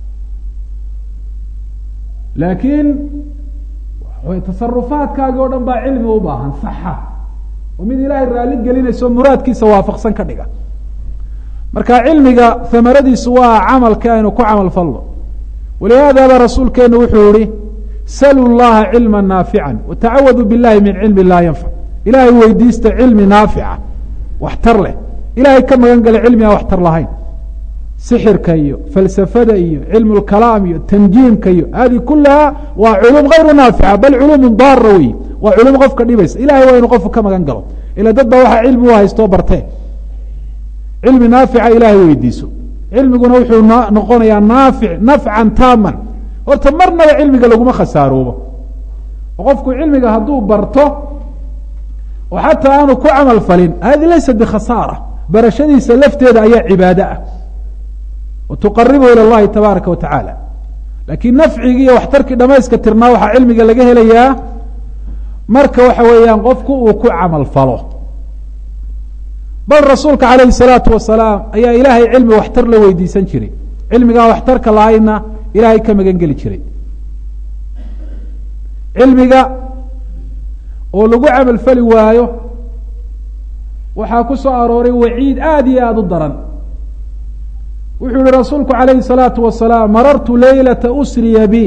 laakiin tasarufaadkaagi o dhan baa cilmi u baahan saxa oo mid ilaahay raali gelinayso muraadkiisa waafaqsan ka dhiga marka cilmiga hamaradiisu waa camalka aynu ku camal falno walihaada ba rasuulkeenu wuxuu yihi salu llaha cilma naafica watacawadu billahi min cilmi laa yanfac ilahay weydiista cilmi naafica waxtar leh ilahay ka magan gala cilmi aan waxtar lahayn sixirka iyo falsafada iyo cilmu lkalaam iyo tanjiimka iyo hadi kulaha waa culum gayru naafica bal culumu daara wey waa culum qofka dhibaysa ilahay waa inu qofku ka magan galo ila dad ba waxaa cilmi u haystoo bartee cilmi naafica ilahay weydiiso cilmiguna wuxuu noqonayaa naafic nafcan taaman horta marnaba cilmiga laguma khasaaroobo oo qofku cilmiga hadduu barto oo xataa aanu ku camal falin hadi laysa bikhasaara barashadiisa lafteeda ayaa cibaado ah tuqaribu ilى اllahi tabaaraka wa tacaala laakiin nafcigii iyo waxtarkii dhamayska tirnaa waxaa cilmiga laga helayaa marka waxa weeyaan qofku uu ku camal falo bal rasuulka calayhi الsalaatu wasalaam ayaa ilaahay cilmi waxtar la weydiisan jiray cilmigaa waxtarka lahayna ilaahay ka magan geli jiray cilmiga oo lagu camal fali waayo waxaa ku soo arooray waciid aada iyo aada u daran. wuxuu yihi rasuulku calayhi الsalaatu wasalaam marartu leylata usriya bi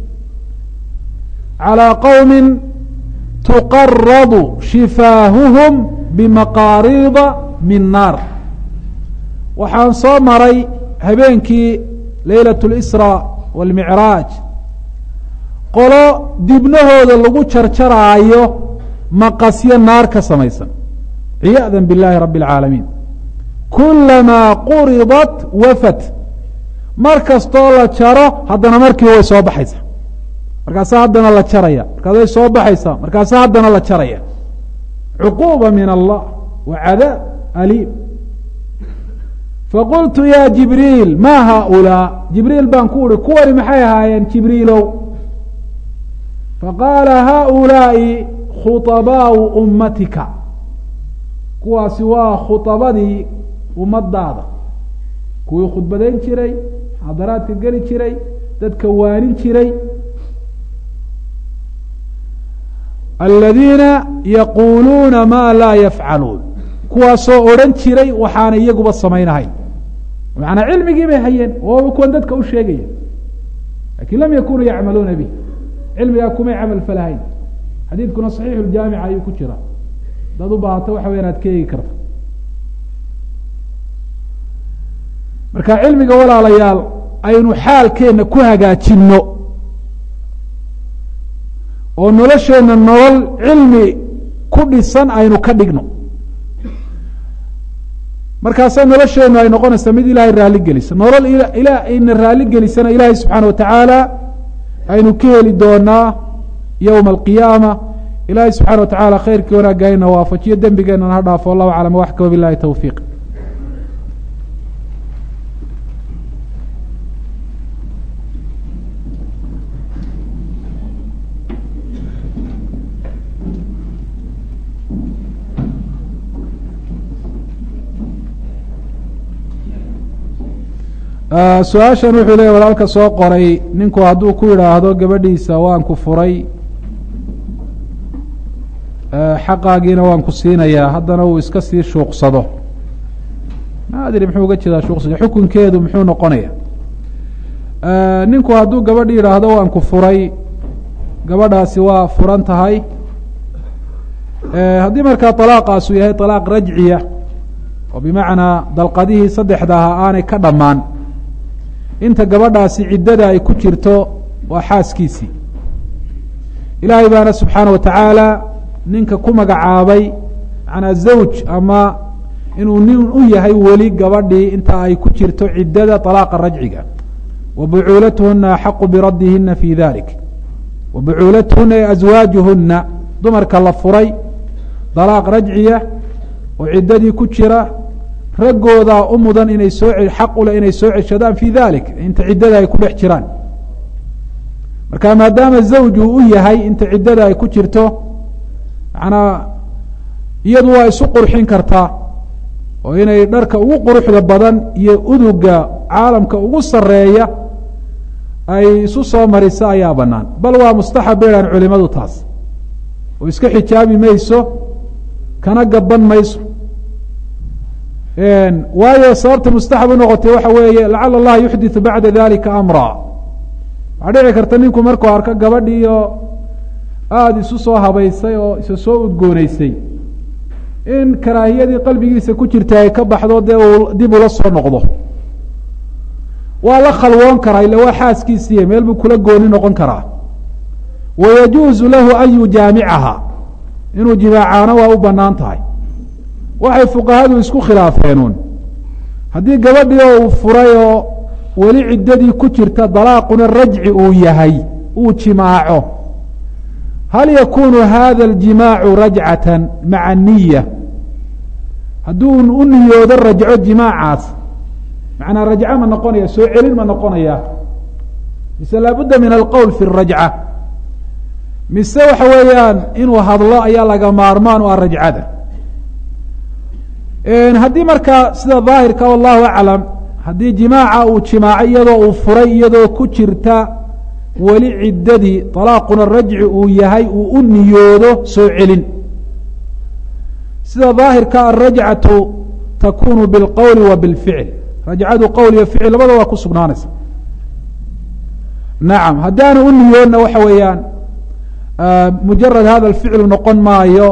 calىa qowmi tuqaradu shifaahuhum bimaqaariida min naar. waxaan soo maray habeenkii leylaة اlsra wاlmicraaj qolo dibnahooda lagu jarjaraayo maqasyo naar ka samaysan ciyaada biاllahi rabi اlcaalamiin. kulamaa quridat wafat, mar kastoo la jaro haddana markii way soo baxaysa, markaasa haddana la jaraya, markaas way soo baxaysaa, markaasa haddana la jaraya. cuquuba min allah wa cadaab aliim. faqultu ya jibriil ma haaulaa, jibriil baan ku uhi kuwani maxay ahaayeen jibriilow? faqaala haaulaa'i khuطabaau ummatika, kuwaasi waa khuطabadii ummadaada, kuwii khudbadayn jiray, xadaraadka geli jiray, dadka waanin jiray. aladiina yaquuluuna maa laa yafcaluun, kuwaasoo odhan jiray waxaana iyaguba samaynahayn. macanaa cilmigii bay hayeen oo kuwan dadka u sheegaya, lakin lam yakunuu yacmaluuna bih, cilmigaa kumay camal falahayn. xadiidkuna saxiixu ljaamica ayuu ku jira, dad u baahato waxa weya inaad ka eegi karto. marka cilmiga walaalayaal aynu xaalkeenna ku hagaajinno oo nolosheenna nolol cilmi ku dhisan aynu ka dhigno, markaasaa nolosheennu ay noqonaysaa mid ilaahay raali gelisa. nolol ila ina raali gelisana ilaahay subxaana watacaala aynu ka heli doonaa yowma alqiyaama. ilaahay subxana wa tacaala khayrkii wanaagayna waafajiyo, dembigeenana ha dhaafo. wallahu aclam waxkama bilahi towfiiq. su-aashan wuxuu leeya walaalka soo qoray, ninku hadduu ku yidhaahdo gabadhiisa waan ku furay, xaqaagiina waan ku siinayaa, haddana uu iska sii shuuqsado, ma adri muxuu uga jeedaa shuuqsada, xukunkeedu muxuu noqonaya? ninku hadduu gabadhi yidhaahdo waan ku furay, gabadhaasi waa furan tahay. haddii markaa طalaaqaasu yahay طalaaq rajciya, oo bimacnaa dalqadihii saddexda ahaa aanay ka dhammaan, inta gabadhaasi ciddada ay ku jirto waa xaaskiisii. ilaahay baana subxaana wa tacaala ninka ku magacaabay manaa zawj, ama inuu nin u yahay weli gabadhii inta ay ku jirto ciddada طalaaqa rajciga. wa bucuulatuhuna axaqu biradihina fi dalik, wa bucuulatuhuna ay aswaajuhuna, dumarka la furay طalaaq rajciya oo ciddadii ku jira, raggoodaa u mudan inay soo xaq ule inay soo ceshadaan fi dalik, inta ciddada ay ku dhex jiraan. marka maadaama zawj uu u yahay inta ciddada ay ku jirto, manaa iyadu waa isu qurxin kartaa, oo inay dharka ugu quruxda badan iyo uduga caalamka ugu sareeya ay isu soo marisa ayaa banaan, bal waa mustaxab beedhaan culimadu taas, oo iska xijaabi mayso kana gaban mayso. waayo sababta mustaxab u noqotay waxa weeye lacala allaha yuxdiثu bacda dalika amra. waxaa dhici karta ninku markuu arko gabadhiiyo aada isu soo habaysay oo isa soo udgooneysay, in karaahiyadii qalbigiisa ku jirta ay ka baxdo dee uu dib ula soo noqdo. waa la khalwoon karaa, ila waa xaaskiisiiye meel buu kula gooni noqon karaa. wayajuuzu lahu an yujaamicaha, inuu jimaacaana waa u banaan tahay. waxay fuqahadu isku khilaafeenuun, haddii gabadhii oo uu furay oo weli ciddadii ku jirta dalaaquna rajci uu yahay uu jimaaco, hal yakunu hada اljimaacu rajcata maca niya? hadduu u niyoodo rajco jimaacaas, macnaa rajco ma noqonaya, soo celin ma noqonaya, mise laabudda min alqowl fi الrajca, mise waxa weeyaan inuu hadlo ayaa laga maarmaan u ah rajcada. haddii markaa sida daahirka wallahu aclam, haddii jimaaca uu jimaacay iyadoo uu furay iyadoo ku jirta weli ciddadii طalaaquna rajci uu yahay uu u niyoodo soo celin sida daahirka arajcatu takunu biاlqowli wa biاlficl rajcadu qowl iyo ficil labada waa ku sugnaanaysa nacam haddaanu u niyoodna waxa weeyaan mujarad hada ficlu noqon maayo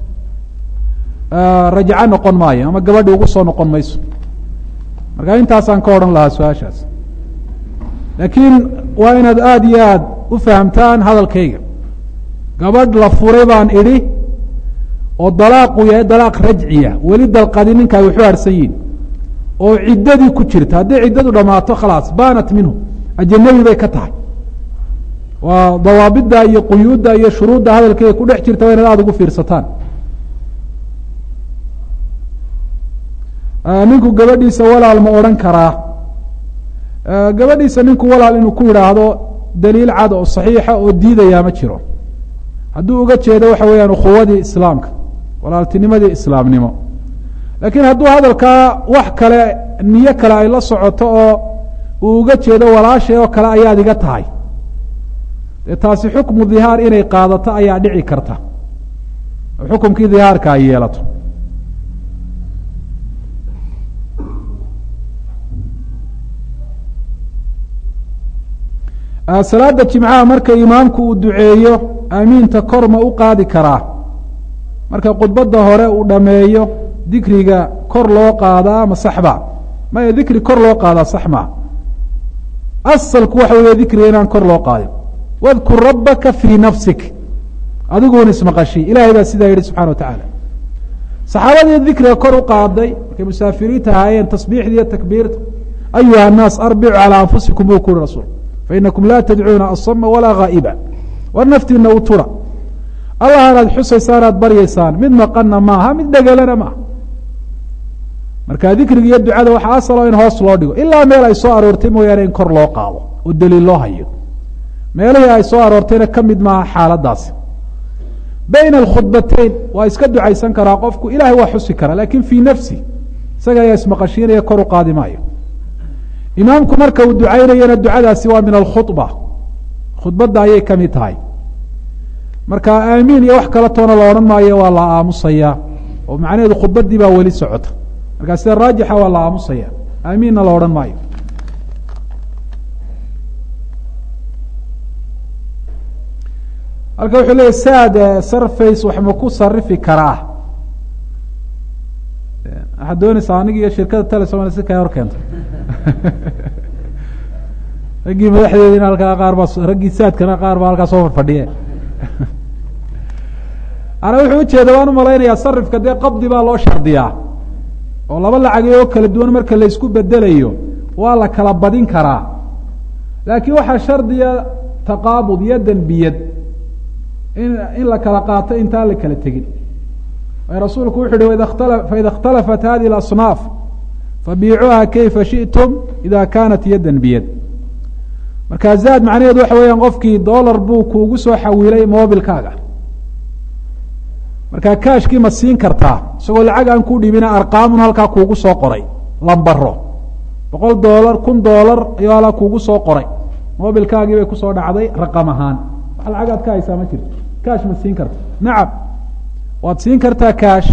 rajco noqon maayo ama gabadhi ugu soo noqon mayso marka intaasaan ka odhan lahaa su-aashaas laakiin waa inaad aada iyo aada u fahamtaan hadalkayga gabadh la furay baan idhi oo dalaaqu yahay dalaaq rajciya weli dalqadi ninkaa waxu harsan yihin oo ciddadii ku jirta haddii ciddadu dhammaato khalaas baanat minhu ajanabi bay ka tahay waa dawaabidda iyo quyuudda iyo shuruudda hadalkayga ku dhex jirta waa inaad aada ugu fiirsataan ninku gabadhiisa walaal ma odhan karaa gabadhiisa ninku walaal inuu ku yidhaahdo daliil cad oo saxiixa oo diidayaa ma jiro hadduu uga jeedo waxa weeyaan ukhuwadii islaamka walaaltinimadii islaamnimo laakiin hadduu hadalkaa wax kale niyo kale ay la socoto oo uu uga jeedo walaashay oo kale ayaad iga tahay dee taasi xukmu dhihaar inay qaadato ayaa dhici karta oo xukumkii dhihaarka ay yeelato salaada jimcaha marka imaamku uu duceeyo aamiinta kor ma u qaadi karaa marka khudbadda hore uu dhameeyo dikriga kor loo qaadaa ma saxba maya dikri kor loo qaadaa sax maa asalku waxa weeye dikriga inaan kor loo qaadin wadkur rabbaka fii nafsik adiguuna ismaqashi ilahay baa sidaa yihi subxana wa tacaala saxaabadii dikriga kor u qaaday markay musaafiriinta ahaayeen tasbiixda iyo takbiirta ayuha الnaas arbicu calى anfusikum buu ku uri rasuul fainakum laa tadcuuna asama walaa haa'iba war naftiina u tura allah anaad xusaysaan aad baryaysaan mid maqana maaha mid dhegelana maaha marka dikriga iyo ducada waxaa asalo in hoos loo dhigo ilaa meel ay soo aroortay mooyaane in kor loo qaado oo daliil loo hayo meelihii ay soo aroortayna ka mid maaha xaaladaasi bayna alkhudbateyn waa iska ducaysan karaa qofku ilahay waa xusi karaa lakin fii nafsi isaga ayaa ismaqashiinaya kor u qaadi maayo imaamku marka uu ducaynayana ducadaasi waa min alkhuba khudbadda ayay ka mid tahay marka aamiin iyo wax kala toona la odhan maayo waa la aamusaya oo macnaheedu khudbaddii baa weli socota markaa sida raajixa waa la aamusaya aamiinna la odhan maayo halka wuxuu leeyahy saad sarface wax ma ku sarifi karaa waxaad doonaysaa anigi iyo shirkada telesom si kaa hor keento raggii madaxdeedina halkaa qaar baa raggii saadkana qaar baa halkaa soo farfadhiye ana wuxuu ujeeda waan umalaynayaa sarifka dee qabdi baa loo shardiyaa oo laba lacagay oo kala duwan marka la isku bedelayo waa la kala badin karaa laakiin waxaa shardiya taqaabud yadan biyad in in la kala qaato intaan la kala tegin rasuulku wuxu uhi faida اkhtalafat hadihi اlasnaaf fabiicuuha kayfa shiئtum ida kanat yadan biyad marka zaad macnaheedu waxa weeyaan qofkii dolar buu kuugu soo xawilay mobilkaaga marka kaashkii ma siin kartaa isagoo lacag aan ku dhibina arqaamun halkaa kuugu soo qoray lambaro boqol dolar kun dolar ayuu halkaa kuugu soo qoray mobilkaagii bay kusoo dhacday raqam ahaan wax lacag aad ka haysaa ma jirto kaash ma siin karta nacam waad siin kartaa kaash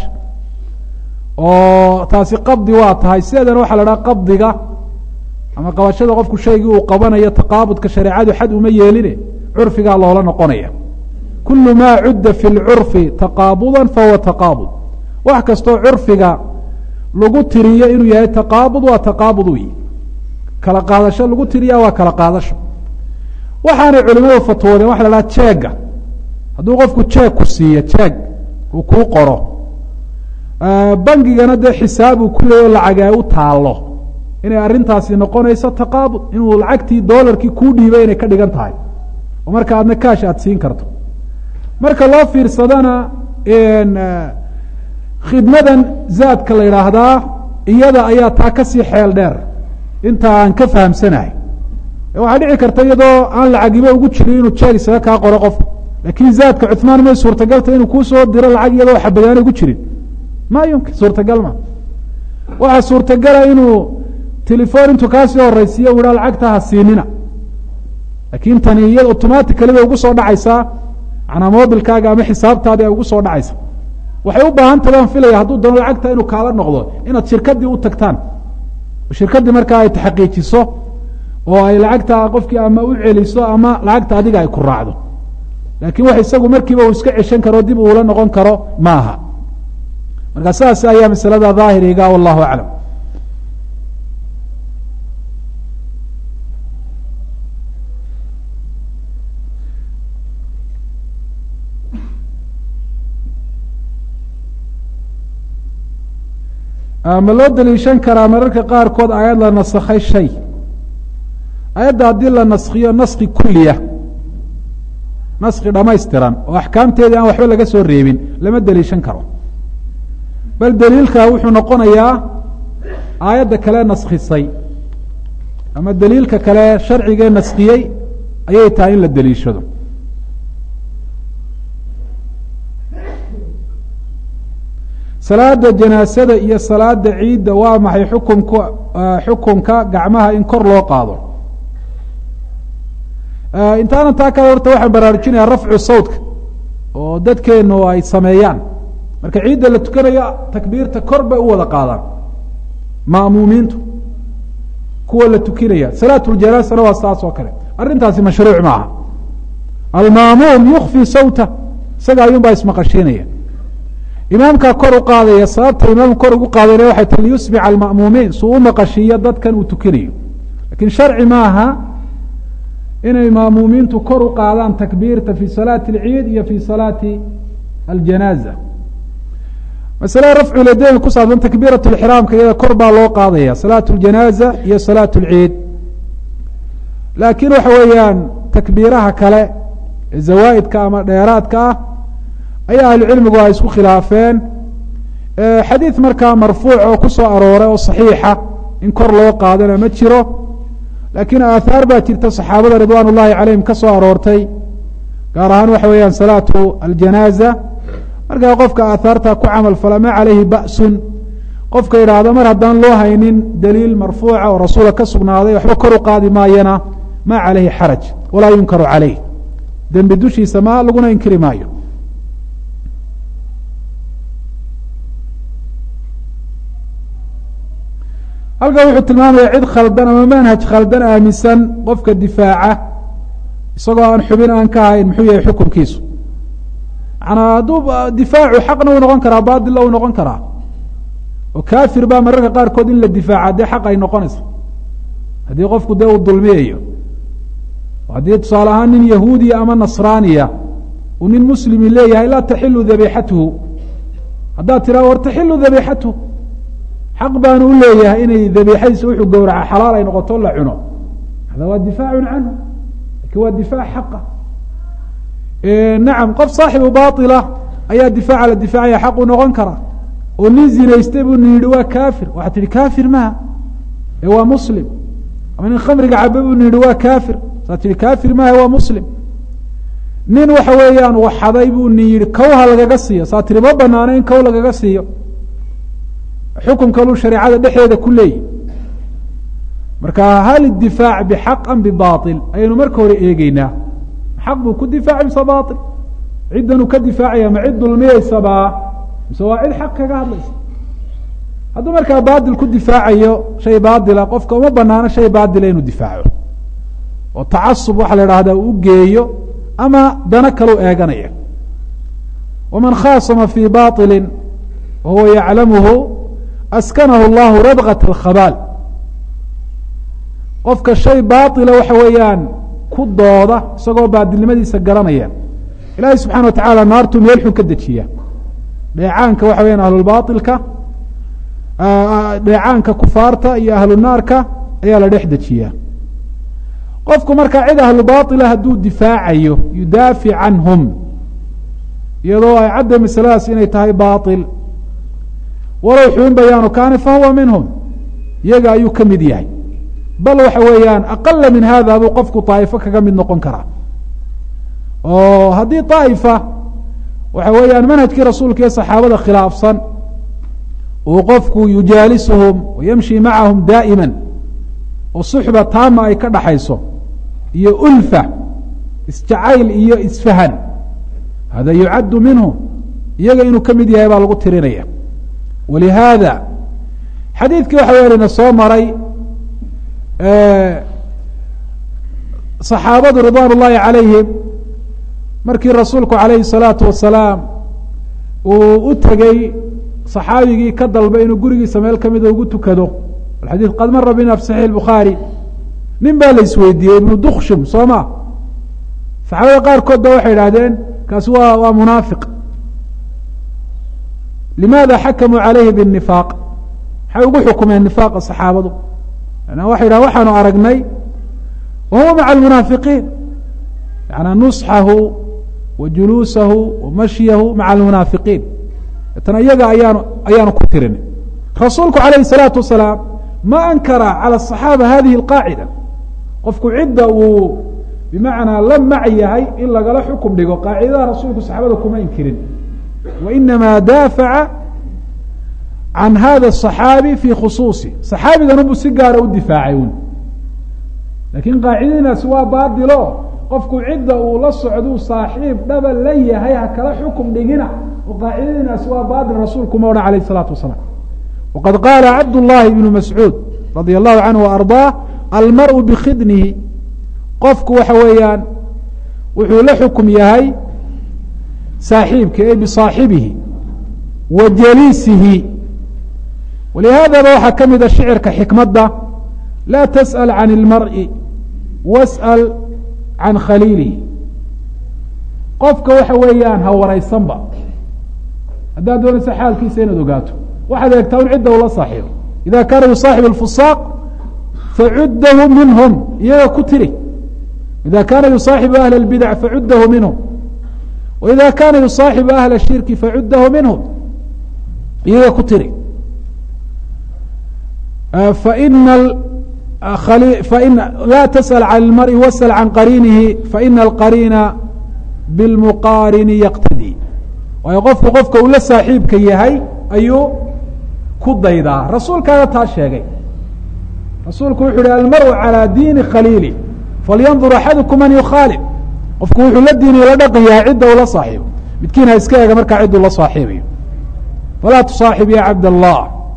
oo taasi qabdi waa tahay sideedana waxaa la dhaha qabdiga ama qabashada qofku shaygii uu qabanayo taqaabudka shareecadu xad uma yeeline curfigaa loola noqonaya kulu maa cudda fi lcurfi taqaabuda fahuwa taqaabud wax kastoo curfiga lagu tiriyo inuu yahay taqaabud waa taqaabud wey kala qaadasho lagu tiriya waa kala qaadasho waxaanay culimadu fatwoodeen waxa la dhaha jeega hadduu qofku jeeg ku siiyo jeeg uu kuu qoro bangigana dee xisaab uu ku leeyo lacag u taalo inay arrintaasi noqonayso taqaabud inuu lacagtii dolarkii kuu dhiibay inay ka dhigan tahay oo marka aadna kaash aada siin karto marka loo fiirsadana khidmadan zaadka la yidhaahdaa iyada ayaa taa kasii xeel dheer inta aan ka fahamsanahay waxaa dhici karta iyadoo aan lacagiba ugu jirin inuu jeeg isaga kaa qoro qof laakiin zaadka cuثmaan may suurtagalta inuu kuusoo diro lacag iyadoo xabadaana ugu jirin ma yumkin suurtagal ma waxaa suurtagala inuu telefon intuu kaasii horeysiiyo u ha lacagta ha siinina laakiin tani iyada automatically bay ugu soo dhacaysaa manaa mobilkaaga ama xisaabtaadi ay ugu soo dhacaysa waxay u baahan tahay aan filaya hadduu doono lacagta inuu kaala noqdo inaad shirkaddii u tagtaan shirkaddii markaa ay taxaqiijiso oo ay lacagta qofkii ama u celiso ama lacagta adiga ay ku raacdo laakiin wax isagu markiiba uu iska ceshan karo dib uula noqon karo ma aha marka saas ayaa masalada daahiriga wallahu aclam ma loo daliishan karaa mararka qaarkood aayad la nasakhay shay aayadda haddii la naskhiyo naski kuliya naski dhamaystiran oo axkaamteedii aan waxba laga soo reebin lama daliishan karo bal daliilka wuxuu noqonayaa aayadda kale naskhisay ama daliilka kale sharcigee naskiyey ayay tahay in la daliishado salaada janaasada iyo salaada ciidda waa maxay xukumka xukunka gacmaha in kor loo qaado intaanan taa kale horta waxaan baraarujinaya rafcu sawtka oo dadkeenu ay sameeyaan marka ciidda la tukanayo takbiirta kor bay u wada qaadaan ma'muumiintu kuwa la tukinaya salaatu ljanaasana waa saas oo kale arrintaasi mashruuc maaha alma'muum yukfi sawta isaga ayuun baa ismaqashiinaya imaamkaa kor u qaadaya sababta imaamka kor ugu qaadayna waxay tahay liyusmica alma'muumiin suu u maqashiiyo dadkan uu tukinayo lakin sharci maaha inay ma'muumiintu kor u qaadaan takbiirta fi salaati alciid iyo fi salaati aljanaaza masale rafcu ladeyn ku saabsan takbiirat lxiraamka iyada kor baa loo qaadaya salaatu ljanaaza iyo salaatu lciid laakiin waxa weeyaan takbiiraha kale zawaaidka ama dheeraadka ah ayaa ahlucilmigu ay isku khilaafeen xadiid markaa marfuuc oo ku soo arooray oo saxiixa in kor loo qaadana ma jiro laakiin aathaar baa jirta saxaabada ridwaan ullahi calayhim ka soo aroortay gaar ahaan waxa weeyaan salaatu aljanaaza markaa qofka aathaarta ku camal fala ma calayhi ba'sun qofka yidhaahdo mar haddaan loo haynin daliil marfuuca oo rasuula ka sugnaaday waxba kor u qaadi maayana ma calayhi xaraj walaa yunkaru calayh dembi dushiisa ma laguna inkiri maayo halkan wuxuu tilmaamaya cid khaldan ama manhaj khaldan aaminsan qofka difaaca isagoo aan xubin aan ka ahayn muxuu yahay xukunkiisu manaa hadduu difaacu xaqna uu noqon karaa baatilla uu noqon karaa oo kafir baa mararka qaarkood in la difaaca dee xaq ay noqonaysa haddii qofku dee uu dulmiyayo haddii tusaale ahaan nin yahuudiya ama nasraaniya uu nin muslimi leeyahay laa taxilu dabiixatuhu haddaad tiraa war taxilu dabiixatuhu xaq baanu u leeyahay inay dabiixadiisa wuxuu gowraca xalaal ay noqoto la cuno hada waa difaacun canhu lakin waa difaac xaqa nacam qof saaxibu baila ayaa difaaca la difaacaya xaq u noqon karaa oo nin zinaystay buu ni yihi waa kafir waxaad tihi kafir maha ee waa muslim ama nin khamriga cabe buu ni yihi waa kafir saad tihi kafir maha waa muslim nin waxa weeyaan waxaday buu ni yihi kawha lagaga siiyo saad tihi ma banaano in kow lagaga siiyo xukun kaluu shareecada dhexeeda ku leeyihi marka hal idifaac bixaq am bibail ayaynu marka hore eegeynaa xaq buu ku difaacay mise bail ciddanuu ka difaacaya ma cid dulmiyeysabaa mise waa cid xaq kaga hadlaysa hadduu markaa baadil ku difaacayo shay baadila qofka uma banaano shay baadila inuu difaaco oo tacasub waxaa la idhahdaa uu geeyo ama dano kaluu eeganaya waman khaasama fii baili wahuwa yaclamuhu askanahu llahu radgat alkhabaal qofka shay baila waxa weeyaan ku dooda isagoo baadilnimadiisa garanaya ilaahay subxana wa tacaala naartuu meel xun ka dejiya dheecaanka waxa weyaan ahlulbailka dheecaanka kufaarta iyo ahlu naarka ayaa la dhex dejiya qofku markaa cid ahlubaila hadduu difaacayo yudaafic canhum iyadoo ay cadda masaladaas inay tahay bail walow xubin bayaanu kaani fahuwa minhum iyaga ayuu ka mid yahay bal waxa weeyaan aqala min hada buu qofku طaa'ifo kaga mid noqon karaa oo haddii طaa'ifa waxa weeyaan manhajkii rasuulka iyo saxaabada khilaafsan uu qofku yujaalisuhum wayamshi macahum daa'ima oo suxba taama ay ka dhaxayso iyo ulfa isjacayl iyo isfahan hada yucaddu minhu iyaga inuu ka mid yahay baa lagu tirinaya walihaada xadiidkii waxa weelina soo maray صaxaabadu ridwan ullahi calayhim markii rasuulku calayhi الsalaatu wasalaam uu u tegey صaxaabigii ka dalbay inuu gurigiisa meel kamida ugu tukado xadiid qad mara bina fi saxiix الbukhaari nin baa la isweydiiyey ibnu dukshum soo ma saxaabada qaarkood ba waxay idhahdeen kaasi waa waa munaafiq limaada xakamuu calayhi bالnifaaq maxay ugu xukumeen nifaaqa صaxaabadu waxay idhahen waxaanu aragnay wahuwa maca almunaafiqiin yana nusxahu wa juluusahu wa mashyahu maca almunaafiqiin tan iyaga ayaanu ayaanu ku tirin rasuulku calayhi الsalaatu wasalaam ma ankara calى الصaxaaba hadihi اlqaacida qofku cidda uu bimacnaa la mac yahay in lagala xukum dhigo qaacidada rasuulku saxaabada kuma inkirin wainama daafaca can hada الصaxaabi fi khusuusi صaxaabiganubuu si gaara u difaacay un lakin qaacidadaasi waa baadilo qofku cidda uu la socduu saaxiib dhaba la yahay ha kala xukum dhigina oo qaacidadaasi waa baadil rasuulku ma odhan alayh الsalaatu wasalaam waqad qaala cabd llahi ibnu mascuud radia allahu canhu waardaah almarءu bkhidnihi qofku waxa weeyaan wuxuu la xukum yahay saaxiibka e bisaaxibihi wa jaliisihi walihaadaba waxaa ka mida shicirka xikmadda laa tasأal can اlmarءi wasأal can khaliilihi qofka waxa weeyaan ha waraysanba haddaad doonaysa xaalkiisa inaad ogaato waxaad eegtaa un cidda ula saaxiibo ida kaana yusaaxib اlfusaaq facuddahu minhum iyaga ku tiri ida kaana yusaaxibu ahla اlbidc facuddahu minhum waida kaana yusaaxibu ahla الshirki facuddahu minhum iyaga ku tiri faina fain laa tasأل can اlmarءi wasأl can qariinihi faina alqariina biاlmuqaarini yaqtadii waayo qofku qofka uu la saaxiibka yahay ayuu ku daydaa rasuulkaana taa sheegay rasuulku wuxu uhi almarءu calىa diini khaliili falyandur axadukum man yukhaalib qofku wuxuu la diiniyo la dhaqan yahay cidda ula saaxiibo midkiin ha iska eega markaa cidduu la saaxiibayo falaa tusaaxib ya cabd allah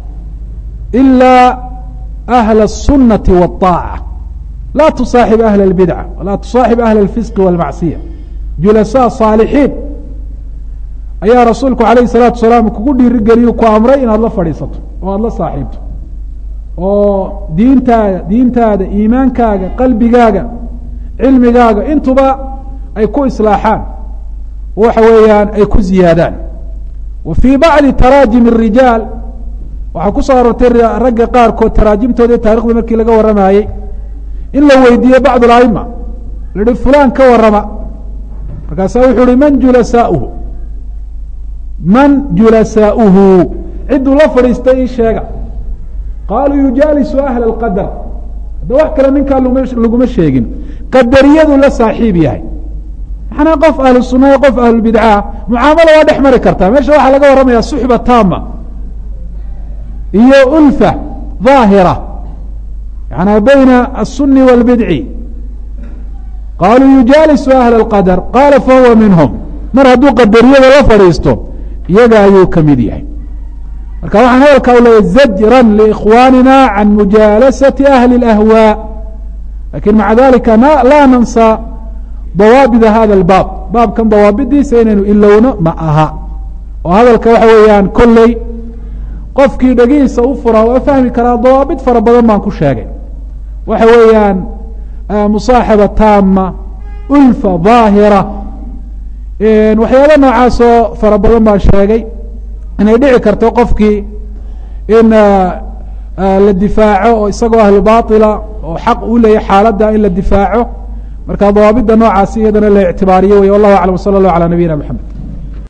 ilaa أهل السuنة والطاacة lا تصاaحب أهل البدعة وlا تصاaحب أهل الفسق والمعصية جuلساء صاaلحيiن ayaa rasuulku عaليه الصلاaةu وaسلاaم kugu dhiirigeliyo ku amray inaad la fadhiisato oo aad la saaxiibto oo diintaada diintaada iimaankaaga qalbigaaga cilmigaaga intuba ay ku iصلاaxaan waxa weeyaan ay ku ziyaadaan و في baعضi تراaجiم الرiجاaل waxaa ku soo arortay ragga qaarkood taraajimtooda taarikhda markii laga warramayey in la weydiiyey bacd اla'ima la ihi fulan ka warrama markaasaa wuxuu uhi man julasaauhu man julasaa'uhu cidduu la fadhiistay ii sheega qaaluu yujaalisu ahla اlqadar hadda wax kale ninkaa laguma sheegin qadariyadu la saaxiib yahay maxnaa qof ahlu sunnaha qof ahlubidcaah mucaamalo waa dhex mari kartaa meesha waxaa laga warramaya suxba taama iyo ulfa ظaahira yana bayna الsuni wاlbidci qaaluu yujaalisu ahla اlqadar qaala fahuwa minhum mar hadduu qadariyada la fadhiisto iyaga ayuu ka mid yahay marka waxaan hadalka u leeyahy zajra liikhwaanina can mujaalasati ahli اlahwaa lakin maca dalika laa nansa dawaabida hada اlbaab baabkan dawaabidiisa inaynu ilowno ma aha oo hadalka waxa weeyaan kolley qofkii dhegihiisa u furaa waa fahmi karaa dawaabid fara badan baan ku sheegay waxa weeyaan musaaxaba taama ulfa ظaahira waxyaalo noocaasoo fara badan baan sheegay inay dhici karto qofkii in la difaaco oo isagoo ahlu baطila oo xaq u leeyahy xaaladda in la difaaco marka dawaabidda noocaasi iyadana la ictibaariyo wey wallahu aclam w salى اllah alى nabiyina mxamed